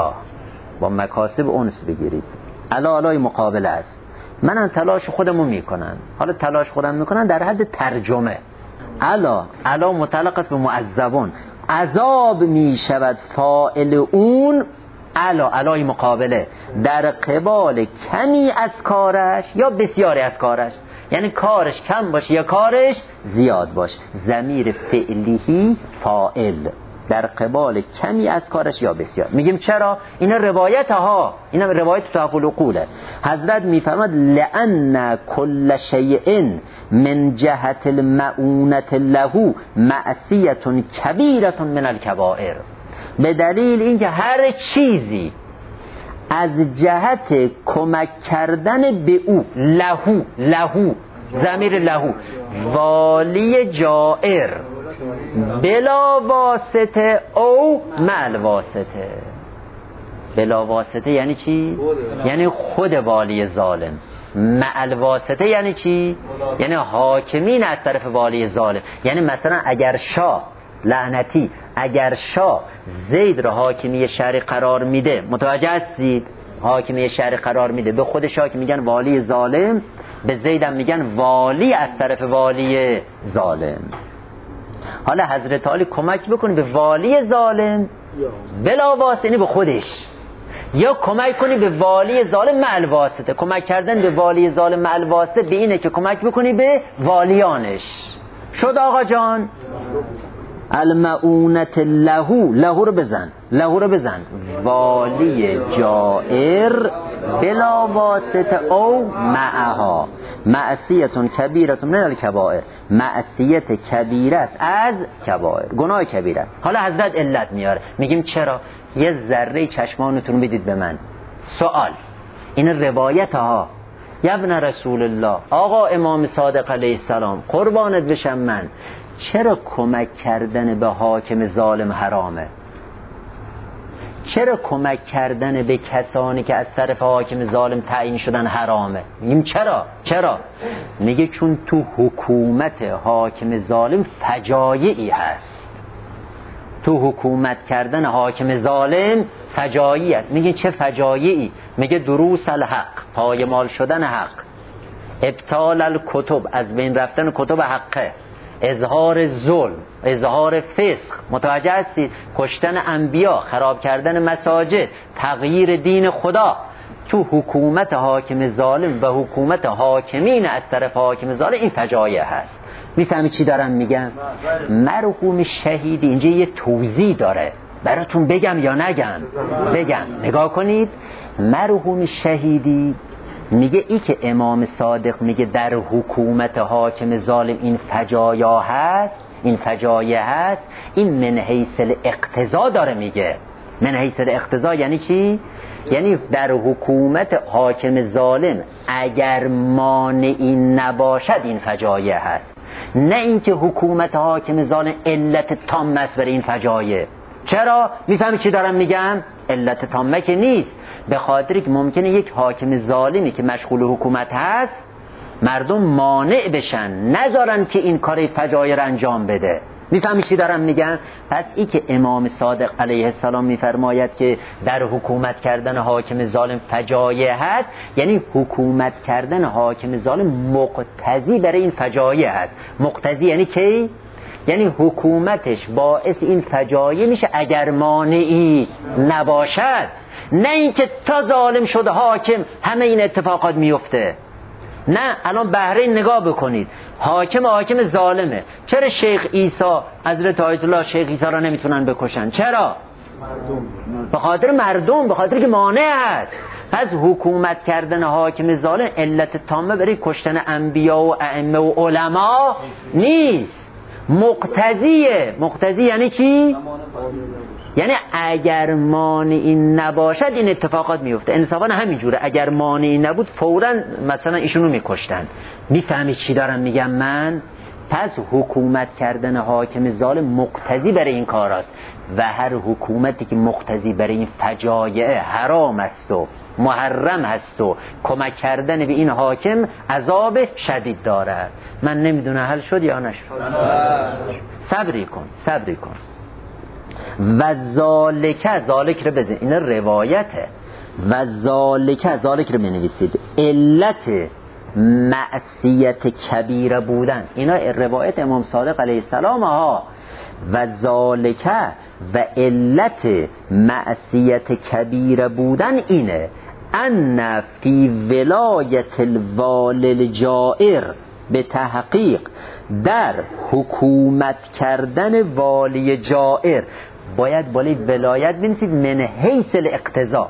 علای مقابله است. منم تلاش خودمو میکنن، حالا تلاش خودم میکنن در حد ترجمه. علا متعلق است به معذبون، عذاب می شود فاعل اون علای مقابله در قبال کمی از کارش یا بسیاری از کارش، یعنی کارش کم باشه یا کارش زیاد باشه. ضمیر فعلیه فاعل در قبال کمی از کارش یا بسیار. میگیم چرا؟ اینا روایت ها، اینا روایت تحف العقوله. حضرت میفرماد لأن کل شیء من جهت المعونة له معصیة کبیرة من الکبائر، به دلیل اینکه هر چیزی از جهت کمک کردن به او، لهو ضمیر لهو والی جائر بلا واسطه او مع واسطه. بلا واسطه یعنی چی؟ یعنی خود والی ظالم. مع واسطه یعنی چی؟ یعنی حاکمین از طرف والی ظالم. یعنی مثلا اگر شاه لعنتی، اگر شاه زید را حاکمی شرعی قرار میده، متوجه هستید؟ حاکمی شرعی قرار میده، به خود شاه که میگن والی ظالم، به زید هم میگن والی از طرف والی ظالم. حالا حضرت علی کمک بکنه به والی ظالم بلا واسطه، یعنی به خودش، یا کمک کنی به والی ظالم مع الواسطه. کمک کردن به والی ظالم مع الواسطه به اینه که کمک بکنی به والیانش. شد آقا جان؟ المعونت لهو رو بزن، لهو رو بزن، والی جائر بلا واسطه او معها معصیتون کبیرتون من الکبائر، معصیت کبیره است از کبائر، گناه کبیره است. حالا حضرت علت میاره، میگیم چرا؟ یه ذره چشمانتون بدید به من. سوال، این روایت ها یا ابن رسول الله، آقا امام صادق علیه السلام قربانت بشم من، چرا کمک کردن به حاکم ظالم حرامه؟ چرا کمک کردن به کسانی که از طرف حاکم ظالم تعیین شدن حرامه؟ میگیم چرا؟ میگه چون تو حکومت حاکم ظالم فجایعی هست. تو حکومت کردن حاکم ظالم فجایعی هست. میگه چه فجایعی؟ میگه دروس الحق، پایمال شدن حق، ابطال الکتب، از بین رفتن کتب حقه، اظهار ظلم، اظهار فسق، متوجه هستید؟ کشتن انبیا، خراب کردن مساجد، تغییر دین خدا. تو حکومت حاکم ظالم و حکومت حاکمین از طرف حاکم ظالم این فجایع هست. میفهمی چی دارم میگم؟ مرحوم شهیدی اینجا یه توضیح داره، براتون بگم یا نگم؟ بگم. نگاه کنید، مرحوم شهیدی میگه ای که امام صادق میگه در حکومت حاکم ظالم این فجایع هست، این فجایع هست، این من حیث الاقتضا داره میگه. من حیث الاقتضا یعنی چی؟ یعنی در حکومت حاکم ظالم اگر مانعی نباشد این فجایع هست، نه اینکه حکومت حاکم ظالم علت تامه است برای این فجایع. چرا؟ میفهمی چی دارم میگم؟ علت تامه که نیست، به خاطری که ممکنه یک حاکم ظالمی که مشغول حکومت هست مردم مانع بشن، نذارن که این کار فجایع را انجام بده. میفهمی چی دارم میگم؟ پس این که امام صادق علیه السلام میفرماید که در حکومت کردن حاکم ظالم فجایع هست، یعنی حکومت کردن حاکم ظالم مقتضی برای این فجایع هست. مقتضی یعنی کی؟ یعنی حکومتش باعث این فجایع میشه اگر مانعی نباشد، نه اینکه تا ظالم شده حاکم همه این اتفاقات میفته. نه، الان بحرین نگاه بکنید، حاکم ظالمه، چرا شیخ عیسی، حضرت آیت الله شیخ عیسی را نمیتونن بکشن؟ چرا؟ به خاطر مردم، به خاطر که مانع هست. پس حکومت کردن حاکم ظالم علت تامه برای کشتن انبیا و ائمه و علما نیست، مقتضیه. مقتضی یعنی چی؟ یعنی اگر مانعی نباشد این اتفاقات میفته. انصافا همینجوره، اگر مانعی نبود فوراً مثلا ایشونو میکشتن. میفهمی چی دارم میگم من؟ پس حکومت کردن حاکم ظالم مقتضی برای این کاراست و هر حکومتی که مقتضی برای این فجایع حرام است و محرم هست و کمک کردن به این حاکم عذاب شدید دارد. من نمیدونه حل شد یا نشد. صبری کن. و ذالک رو بزن، این روایته. و ذالک رو بنویسید، علت معصیت کبیره بودن، اینا روایت امام صادق علیه السلام ها. و ذالکه و علت معصیت کبیره بودن اینه ان فی ولایت الوالی الجائر به تحقیق در حکومت کردن والی جائر. باید بالای ولایت بنویسید من حیث الاقتضا.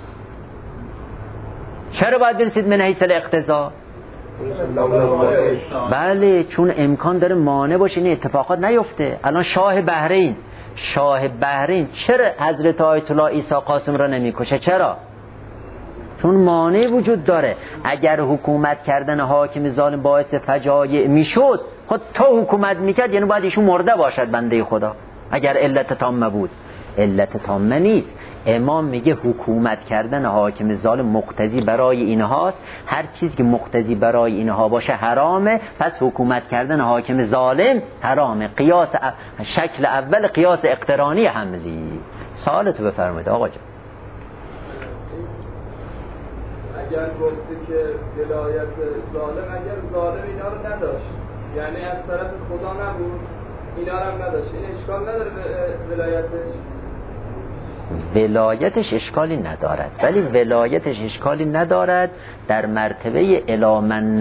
چرا باید بنویسید من حیث الاقتضا؟ بله چون امکان داره مانع باشه این اتفاقات نیفته. الان شاه بحرین چرا حضرت آیت الله عیسی قاسم را نمیکشه؟ چرا؟ چون مانع وجود داره. اگر حکومت کردن حاکم ظالم باعث فجایع میشد، خود تا حکومت میکرد یعنی باید ایشون مرده باشد بنده خدا. اگر علت تامه بود، علت تامه نیست. امام میگه حکومت کردن حاکم ظالم مقتضی برای اینهاست. هر چیزی که مقتضی برای اینها باشه حرامه، پس حکومت کردن حاکم ظالم حرامه. قیاس شکل اول قیاس اقترانی حملی. سوالتو بفرمایید آقا جان. اگر گفته که ولایت ظالم، اگر ظالم اینا رو نداشت یعنی از طرف خدا نبود، اینا رو هم نداشت، این اشکال نداره ولایتش اشکالی ندارد، ولی ولایتش اشکالی ندارد در مرتبه الامن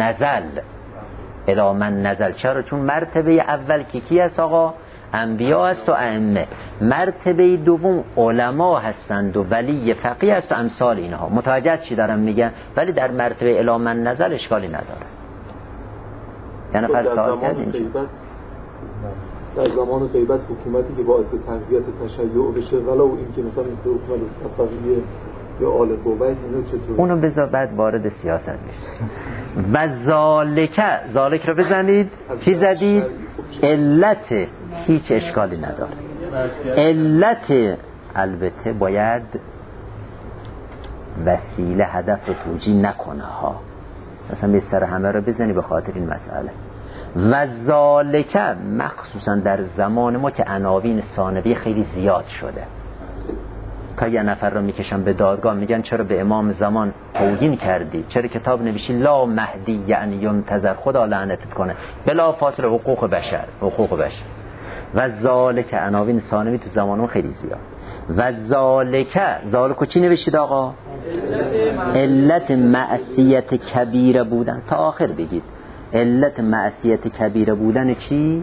نزل. چرا؟ چون مرتبه اول که کی است آقا؟ انبیا است و ائمه. مرتبه دوم علما هستند و ولی فقیه است و امثال اینها. متوجه چی دارم میگم؟ ولی در مرتبه الامن نزل اشکالی نداره. یعنی نفر سوال کردین در زمان غیبت حکومتی که باعث تقویت تشیع بشه، ولو این که مثلا مثل حکومت صفویه یا آل قوت، اینو چطور؟ اونو بذار بعد وارد سیاست بشه. و ذالک رو بزنید. چی زدید؟ علت هیچ اشکالی نداره. علت البته باید وسیله هدف رو توجیه نکنه ها. مثلا به سر همه رو بزنی به خاطر این مسئله. و ذالکه مخصوصا در زمان ما که عناوین ثانوی خیلی زیاد شده، تا یه نفر رو میکشن به دادگاه میگن چرا به امام زمان توهین کردی، چرا کتاب نوشی لا مهدی یعنی ینتظر، خدا لعنتت کنه، بلا فاصله حقوق بشر. و ذالکه عناوین ثانوی تو زمان ما خیلی زیاد. و ذالکو چی نوشید آقا؟ علت معصیت کبیره بودن. تا آخر بگید علت معصیت کبیره بودن چی؟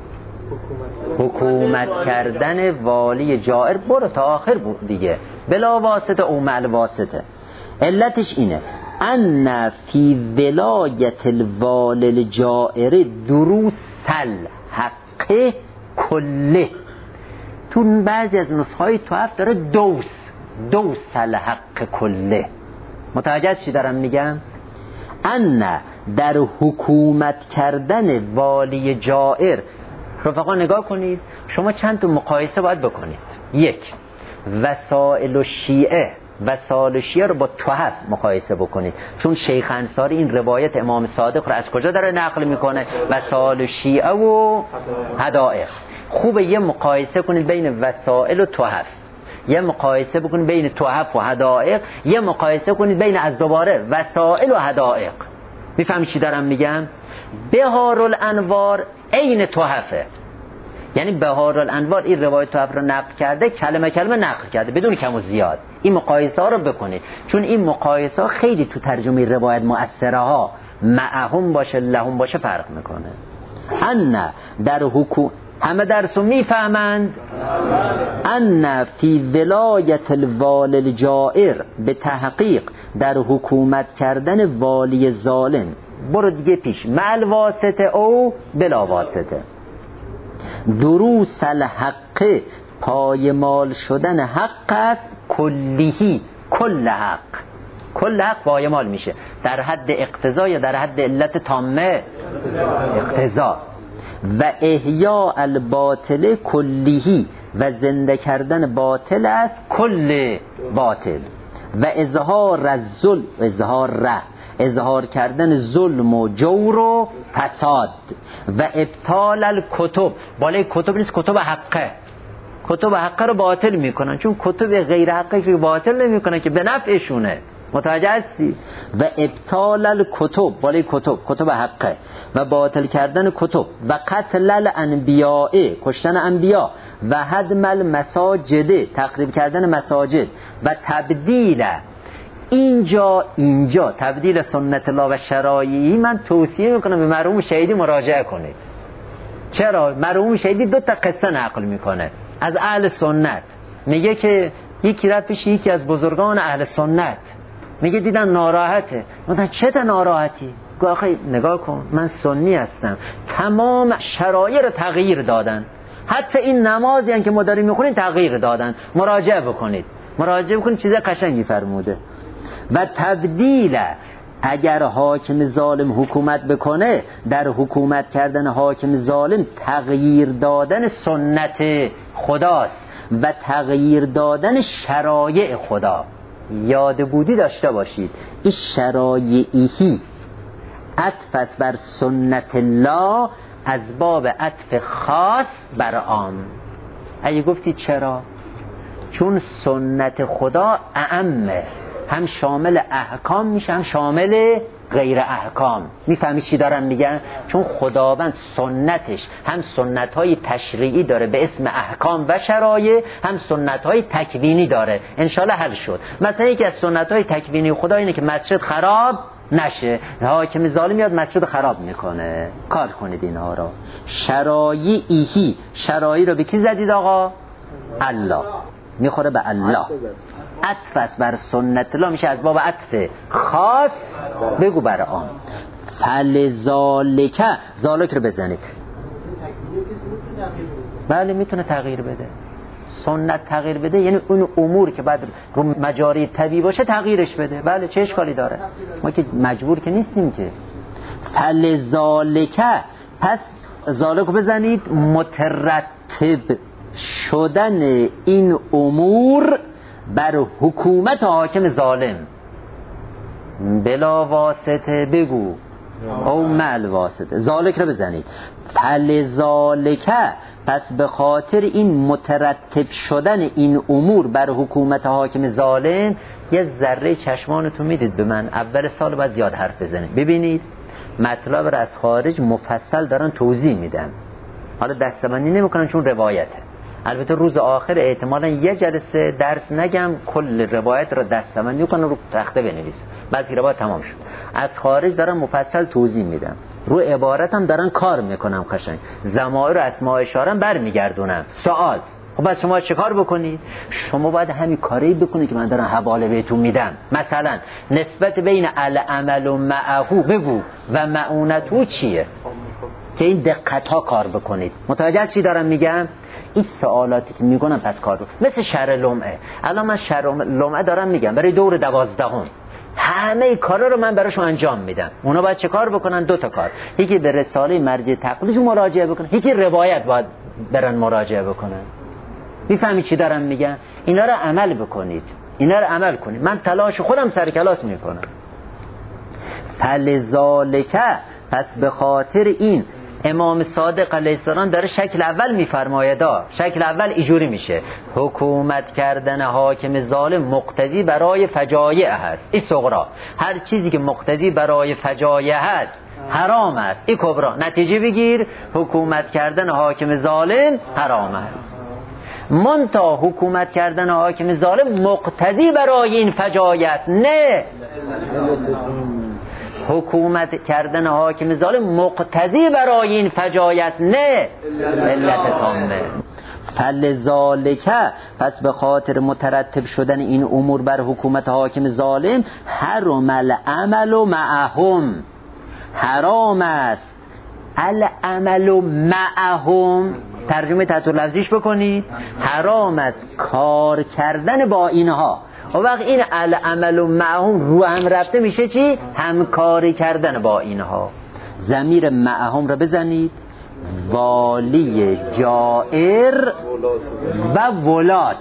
حکومت کردن والی جائر. برو تا آخر بود دیگه، بلا واسطه او مع واسطه. علتش اینه ان فی ولایت الوالی الجائر دروس الحق کله. تو بعضی از نسخه‌های توف داره دوس الحق کله. متوجه چی دارم میگم؟ ان در حکومت کردن والی جائر، رفقا نگاه کنید، شما چند تا مقایسه باید بکنید. یک، وسائل شیعه رو با توحف مقایسه بکنید، چون شیخ انصاری این روایت امام صادق رو از کجا داره نقل میکنه؟ وسائل شیعه و حدائق. خوبه یه مقایسه کنید بین وسائل و توحف، یه مقایسه بکنید بین توحف و حدائق، یه مقایسه کنید بین از دوباره وسائل و حدائق. میفهمی چی دارم میگم؟ بهارالانوار عین توحفه، یعنی بهارالانوار این روایت توحف رو نقل کرده، کلمه کلمه نقل کرده بدون کم و زیاد. این مقایسه ها رو بکنید، چون این مقایسه ها خیلی تو ترجمه روایت مؤثره ها، معهم باشه لهم باشه فرق میکنه. ان در حکومت همه درسو میفهمند. ان فی ولایت الوالی الجائر به تحقیق در حکومت کردن والی ظالم. برو دیگه پیش، مع الواسطه او بلا واسطه. دروس الحق پایمال شدن حق است، کلیهی کل حق پایمال میشه در حد اقتضا یا در حد علت تامه؟ اقتضا. و احیاء الباطل کلیهی و زنده کردن باطل است کل باطل. و اظهار کردن ظلم و جور و فساد. و ابطال الکتب، بالای کتب نیست، کتب حقه رو باطل میکنن، چون کتب غیر حقه که باطل نمیکنن که به نفعشونه. متوجه هستی؟ و ابطال الکتب، بالای کتب حقه، و باطل کردن کتب، و قتل الانبیاء، کشتن انبیا، و هدم المساجد، تخریب کردن مساجد، و تبدیل اینجا تبدیل سنت الله و شرایعی. من توصیه میکنم به مرحوم شهیدی مراجعه کنید. چرا؟ مرحوم شهیدی 2 قصه نقل میکنه از اهل سنت. میگه که یکی رفت پیش یکی از بزرگان اهل سنت، میگه دیدن ناراحته. گفتن چته ناراحتی؟ گفت آخه نگاه کن، من سنی هستم، تمام شرایع رو تغییر دادن، حتی این نمازی هم که ما داریم میخونیم تغییر دادن. مراجعه بکنید چیز قشنگی فرموده. و تبدیل، اگر حاکم ظالم حکومت بکنه، در حکومت کردن حاکم ظالم تغییر دادن سنت خداست و تغییر دادن شرایع خدا. یاد بودی داشته باشید این شرایعی عطف بر سنت الله از باب عطف خاص بر عام. اگه گفتی چرا؟ چون سنت خدا اعمه، هم شامل احکام میشه هم شامل غیر احکام. میفهمی چی دارم میگن؟ چون خداوند سنتش هم سنت‌های تشریعی داره به اسم احکام و شرایع، هم سنت‌های تکوینی داره. انشالله حل شد. مثلا یکی از سنت‌های تکوینی خدا اینه که مسجد خراب نشه، حاکم ظالم میاد مسجد خراب میکنه. کار کنید اینها را. شرایعی، شرایع رو به کی زدید آقا؟ الله. میخوره به الله. عطف بر سنت الله میشه از باب عطف خاص بگو بر آن. فلذالک، ذالک رو بزنید. بله میتونه تغییر بده. سنت تغییر بده یعنی اون امور که بعد رو مجاری طبیعی باشه تغییرش بده. بله چه اشکالی داره؟ ما که مجبور که نیستیم که. فلذالک، پس ذالک رو بزنید مترتب شدن این امور بر حکومت حاکم ظالم بلا واسطه بگو او مل واسطه. ذالک رو بزنید. فلذالک، پس به خاطر این مترتب شدن این امور بر حکومت حاکم ظالم. یه ذره چشمانتون میدید به من اول سال باید زیاد حرف بزنید. ببینید مطلب رو از خارج مفصل دارن توضیح میدن، حالا دستبندی نمیکنن چون روایته. البته روز آخر احتمالاً یه جلسه درس نگم، کل روایت رو دستبندی کنن رو تخته بنویسن. بعضی روایت تمام شد. از خارج دارن مفصل توضیح میدم، رو عبارت هم دارن کار میکنم قشنگ، ضمائر و اسماء اشاره هم برمیگردونم. سوال، خب بس شما چه کار بکنید؟ شما باید همین کاری بکنید که من دارم حواله بهتون میدم. مثلا نسبت بین العمل و معهو بگو و معونتو چیه که این دقت ها کار بکنید. متوجه چی دارم میگم؟ این سوالاتی که میگونم پس کار رو، مثل شرح لمعه. الان من شرح لمعه دارم میگم برای دور 12، همه کارا رو من براشون انجام میدم. اونا باید چه کار بکنن؟ 2 تا کار. یکی به رساله مرجع تقلیدش مراجعه بکنن، یکی روایت باید برن مراجعه بکنن. میفهمی چی دارم میگم؟ اینا رو عمل بکنید، اینا رو عمل کنید. من تلاش خودم سر کلاس میکنم. فلذالک، پس به خاطر این امام صادق علیه السلام داره شکل اول میفرماید. شکل اول اینجوری میشه: حکومت کردن حاکم ظالم مقتضی برای فجایع هست، این صغرا. هر چیزی که مقتضی برای فجایع هست حرام است، این کبرا. نتیجه بگیر حکومت کردن حاکم ظالم حرام است. منتها حکومت کردن حاکم ظالم مقتضی برای این فجایع است، نه حکومت کردن حاکم ظالم مقتضی برای این فجایع است، نه علت تامه. فلذالک، پس به خاطر مترتب شدن این امور بر حکومت حاکم ظالم، حرم العمل معهم، حرام است العمل معهم. ترجمه تحت لفظیش بکنید: حرام است کار کردن با اینها. و وقت این العمل معهم رو هم رفته میشه چی؟ همکاری کردن با اینها. ضمیر معهم رو بزنید: والی جائر و ولات.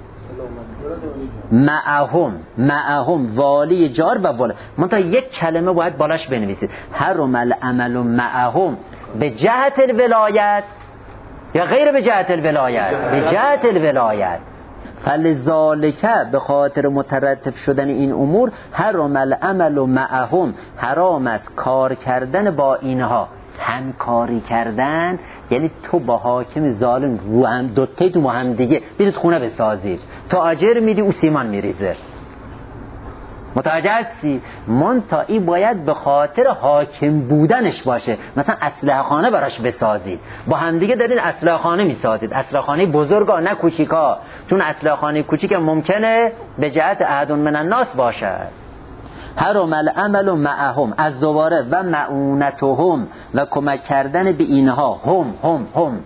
معهم والی جار و ولات. منتها یک کلمه باید بالاش بنویسید: حرم العمل معهم به جهت الولایت یا غیر به جهت الولایت؟ به جهت الولایت. فلذالک به خاطر مترتب شدن این امور حرم العمل معهم، حرام است کار کردن با اینها. همکاری کردن یعنی تو با حاکم ظالم رو هم دوتایی تو هم دیگه بیدید خونه بسازید، تو آجر میدی او سیمان میریزه. متوجه هستی؟ منتهی باید به خاطر حاکم بودنش باشه. مثلا اسلحه خانه براش بسازید، با هم دیگه دارید اسلحه خانه میسازید، اسلحه خانه بزرگا نه کوچیکا، چون اسلحه خانه کوچیک ممکنه به جهت احد من الناس باشد. حرم العمل معهم، از دوباره و معونتهم، و کمک کردن به اینها، هم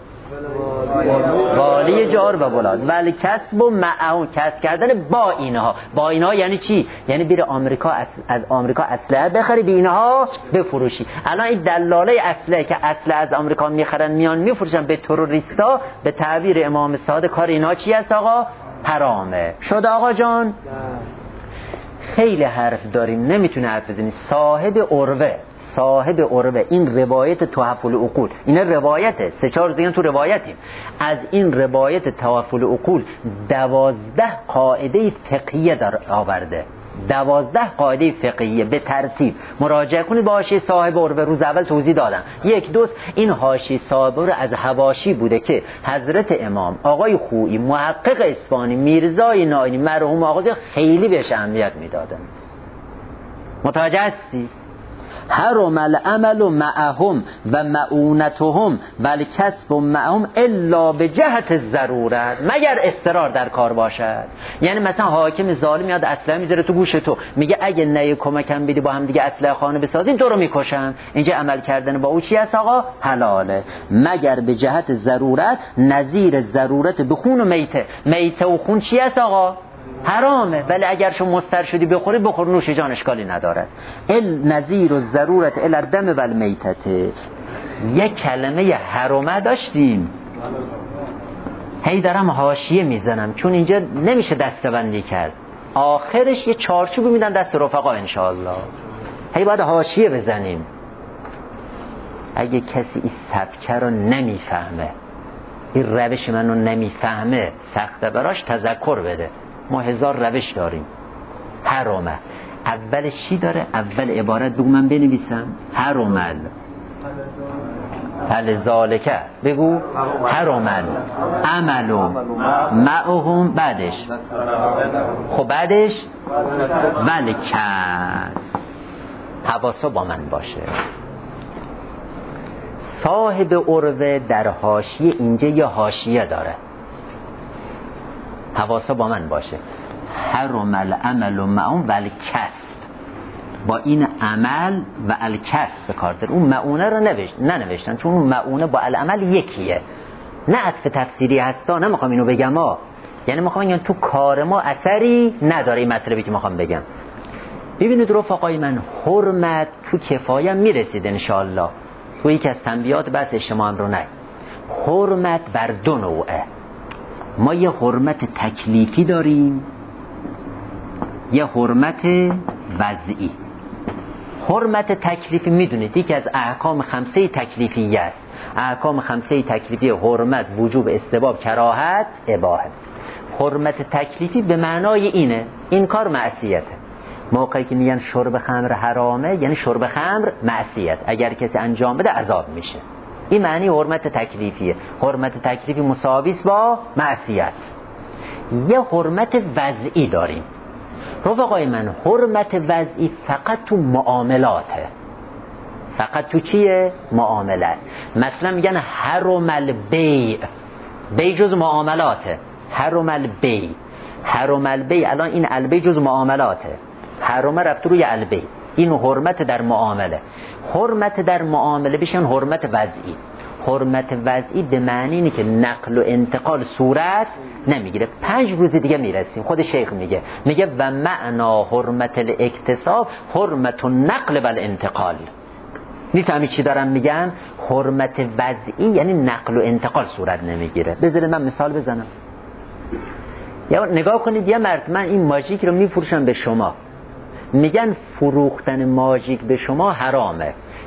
والی جار و بلاد، ولی کسب و معون، کسب کردن با اینها. با اینها یعنی چی؟ یعنی بیره آمریکا از آمریکا اسلحه بخری، به اینها بفروشی. الان این دلاله اسلحه که اسلحه از آمریکا میخرن میان میفروشن به تروریستا، به تعبیر امام صادق کار اینها چی است آقا؟ حرامه. شد آقا جان؟ خیلی حرف داریم نمیتونه حرف بزنی. صاحب عروه این روایت تحف العقول، این روایته، 3-4 دیگه تو روایتیم. از این روایت تحف العقول 12 قاعده فقهیه در آورده، 12 قاعده فقهیه به ترتیب. مراجعه کنید به حاشیه صاحب عروه، روز اول توضیح دادم. 1-2 این حاشیه صاحب عروه از حواشی بوده که حضرت امام آقای خویی، محقق اصفهانی، میرزای نائینی، مرحوم آقا خیلی بهش اهمیت میدادن. متوجه هستی؟ حرم العمل معهم و معونتهم بل کسب معهم الا به جهت ضرورت، مگر اضطرار در کار باشد. یعنی مثلا حاکم ظالم میاد اسلحه میذاره تو گوش تو، میگه اگه نه کمکم بدی با هم دیگه اسلحه خانه بسازین تو رو میکشم. اینجا عمل کردن با او چی است آقا؟ حلاله، مگر به جهت ضرورت. نظیر ضرورت به خون و میته و خون چی است آقا؟ حرامه. ولی اگر شما مضطر شدی بخوری، بخور، نوش جان، اشکالی نداره. نظیر الضرورت الی الدم و المیتة. یک کلمه حرامه داشتیم، هی دارم حاشیه میزنم چون اینجا نمیشه دستبندی کرد، آخرش یه چارچوبی میدن دست رفقا انشاءالله، هی باید حاشیه بزنیم. اگه کسی این سبکه رو نمیفهمه، این روش منو نمیفهمه، سخته براش تذکر بده. ما 1000 روش داریم. حرامه اولش چی داره؟ اول عبارت بگو من بنویسم. حرامل فلذالک، بگو حرامل عملو معهم، بعدش خب بعدش ولکس. حواسا با من باشه. صاحب عروه در حاشیه اینجا یه حاشیه داره، حواسا با من باشه. حرم العمل معهم و الکسب، با این عمل و الکسب به کار داره. اون معونه رو ننوشتن چون اون معونه با العمل یکیه، نه عطف تفسیری هستا. نمیخوام اینو بگم یعنی میخوام بگم تو کار ما اثری نداره این مطلبی که میخوام بگم. ببینید رفقای من، حرمت تو کفایه میرسید انشاءالله، تو یکی از تنبیهات بس اجتماع هم رو نه. حرمت بر 2 نوعه. ما یه حرمت تکلیفی داریم، یه حرمت وضعی. حرمت تکلیفی میدونید یکی از احکام 5 تکلیفی است. احکام 5 تکلیفی حرمت، وجوب، استحباب، کراهت، اباحه. حرمت تکلیفی به معنای اینه این کار معصیته. موقعی که میگن شرب خمر حرامه یعنی شرب خمر معصیت، اگر کسی انجام بده عذاب میشه. این معنی حرمت تکلیفیه. حرمت تکلیفی مساوی است با معصیت. یه حرمت وضعی داریم رفقای من. حرمت وضعی فقط تو معاملاته. فقط تو چیه؟ معاملات. مثلا میگن حرم البیع، بیع جز معاملاته. حرم البیع، حرم البیع. الان این البیع جز معاملاته، حرم رفت روی البیع. این حرمت در معامله. حرمت در معامله بشن حرمت وضعی. حرمت وضعی به معنی اینه که نقل و انتقال صورت نمیگیره. 5 روز دیگه میرسیم. خود شیخ میگه و معنا حرمت الاکتساب حرمت النقل و الانتقال. میفهمی چی دارم میگم؟ حرمت وضعی یعنی نقل و انتقال صورت نمیگیره. بذارید من مثال بزنم. یا نگاه کنید، یه مرد من این ماژیک رو میفروشم به شما، میگن فروختن ماژیک به شما حرامه.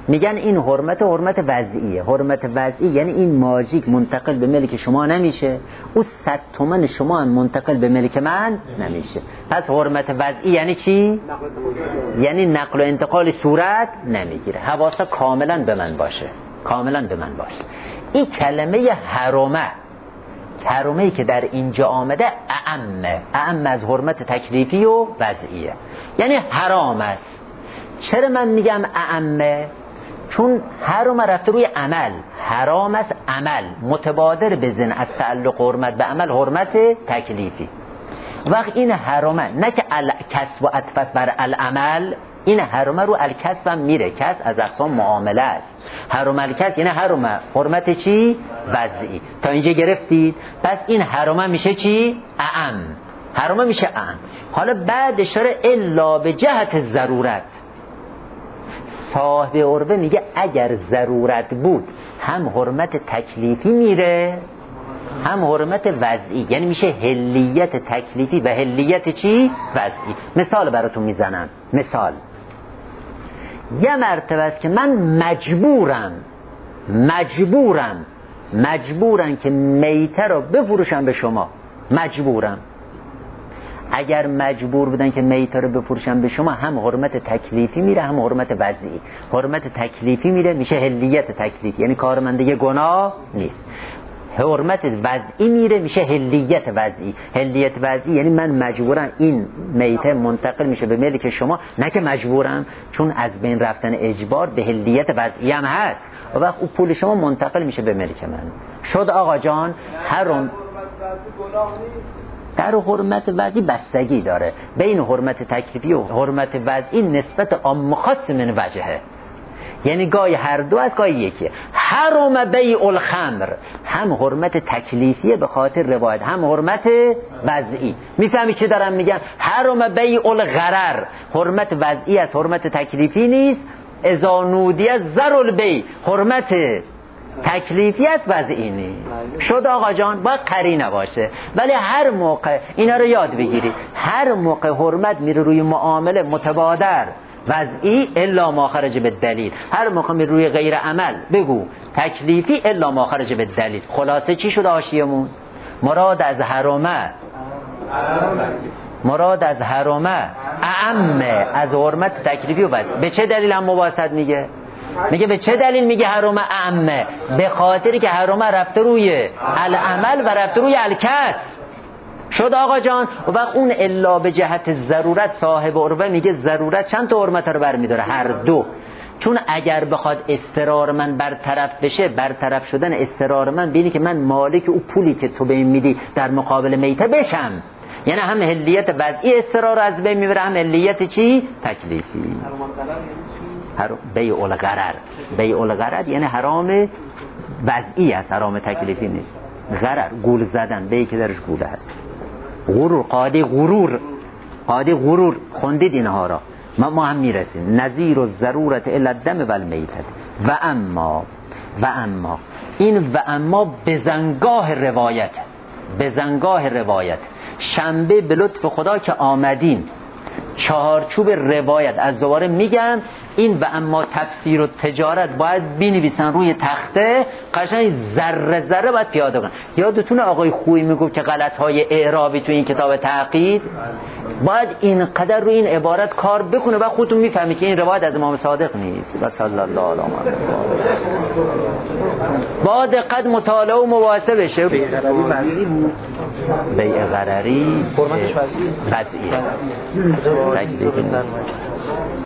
میگن این حرمت وضعیه. حرمت وضعی یعنی این ماژیک منتقل به ملک شما نمیشه، اون 100 تومن شما هم منتقل به ملک من نمیشه. پس حرمت وضعی یعنی چی؟ یعنی نقل و انتقال صورت نمیگیره. حواسا کاملا به من باشه، کاملا به من باشه. این کلمه حرمه‌ای که در اینجا آمده اعم از حرمت تکلیفی و وضعیه، یعنی حرام است. چرا من میگم اعمه؟ چون حرام رفته روی عمل، حرام است عمل متبادر بزن از تعلق حرمت به عمل حرمت تکلیفی. وقت این حرامه نه که الکسب و عطف بر العمل، این حرامه رو الکسب هم میره. کسب از اقسام معامله است. حرام الکسب یعنی حرامه حرمت چی؟ وضعی. تا اینجا گرفتید؟ پس این حرامه میشه چی؟ اعم. حرامه میشه اعم. حالا بعد اشاره الا به جهت ضرورت. صاحب عربه میگه اگر ضرورت بود هم حرمت تکلیفی میره هم حرمت وضعی، یعنی میشه حلیت تکلیفی و حلیت چی؟ وضعی. مثال براتون میزنم. مثال یه مرتبه است که من مجبورم که میته رو بفروشم به شما. مجبورم. اگر مجبور بودن که میته رو بفروشن به شما هم حرمت تکلیفی میره هم حرمت وضعی. حرمت تکلیفی میره میشه حلیت تکلیفی، یعنی کارمنده گناه نیست. حرمت وضعی میره میشه حلیت وضعی. حلیت وضعی یعنی من مجبورم این میته منتقل میشه به ملک شما، نه که مجبورم، چون از بین رفتن اجبار به حلیت وضعی هم هست. و وقت اون پول شما منتقل میشه به ملک من. شد آقا جان؟ حرام در حرمت وضعی بستگی داره. بین حرمت تکلیفی و حرمت وضعی نسبت عام خاص من وجهه، یعنی گاهی هر دو از گاهی یکیه. حرم بیع الخمر هم حرمت تکلیفیه به خاطر روایت، هم حرمت وضعی. میفهمی چه دارم میگم؟ حرم بیع الغرر حرمت وضعی از حرمت تکلیفی نیست. اذا نودی از ذر البیع حرمت تکلیفی است وضعی نیست. شد آقا جان؟ باید قرینه باشه. ولی هر موقع اینا رو یاد بگیرید، هر موقع حرمت میره روی معامله متبادر وضعی الا ما خرج به دلیل، هر موقع میره روی غیر عمل بگو تکلیفی الا ما خرج به دلیل. خلاصه چی شد آشیمون؟ مراد از حرامه اعمه از حرمت تکلیفی و وضعی. به چه دلیل هم مباحثت میگه به چه دلیل میگه حرامه اعمه؟ به خاطری که حرامه رفته روی العمل و رفته روی الکسب. شد آقا جان؟ و وقت اون الا به جهت ضرورت صاحب عربه میگه ضرورت چند تا حرمت رو برمیداره؟ هر دو. چون اگر بخواد استقرار من برطرف بشه، برطرف شدن استقرار من بینی که من مالک او پولی که تو بهم میدی در مقابل میته بشم، یعنی هم حلیت وضعی استقرار از بین میبره هم حلیت چی؟ تکلیفی. بیع الغرر یعنی حرام وضعی است، حرام تکلیفی نیست. غرر گول زدن، بیعی که درش گوله هست. غرور، قاعده غرور خوندید اینها را، ما هم میرسیم. نظیر و ضرورت الا الدم و المیتت. و اما این و اما بزنگاه روایت شنبه به لطف خدا که آمدیم چهارچوب روایت. از دوباره میگم این و اما تفسیر و تجارت باید بنویسن روی تخته، قشنگ ذره ذره باید پیاده کن. یادتونه آقای خویی میگفت که غلط‌های اعرابی تو این کتاب تعقید باید اینقدر روی این عبارت کار بکنه و خودتون میفهمی که این روایت از امام صادق نیست. و صلی الله علیه و با دقت مطالعه و مباحثه بشه. بیع غرری وضعی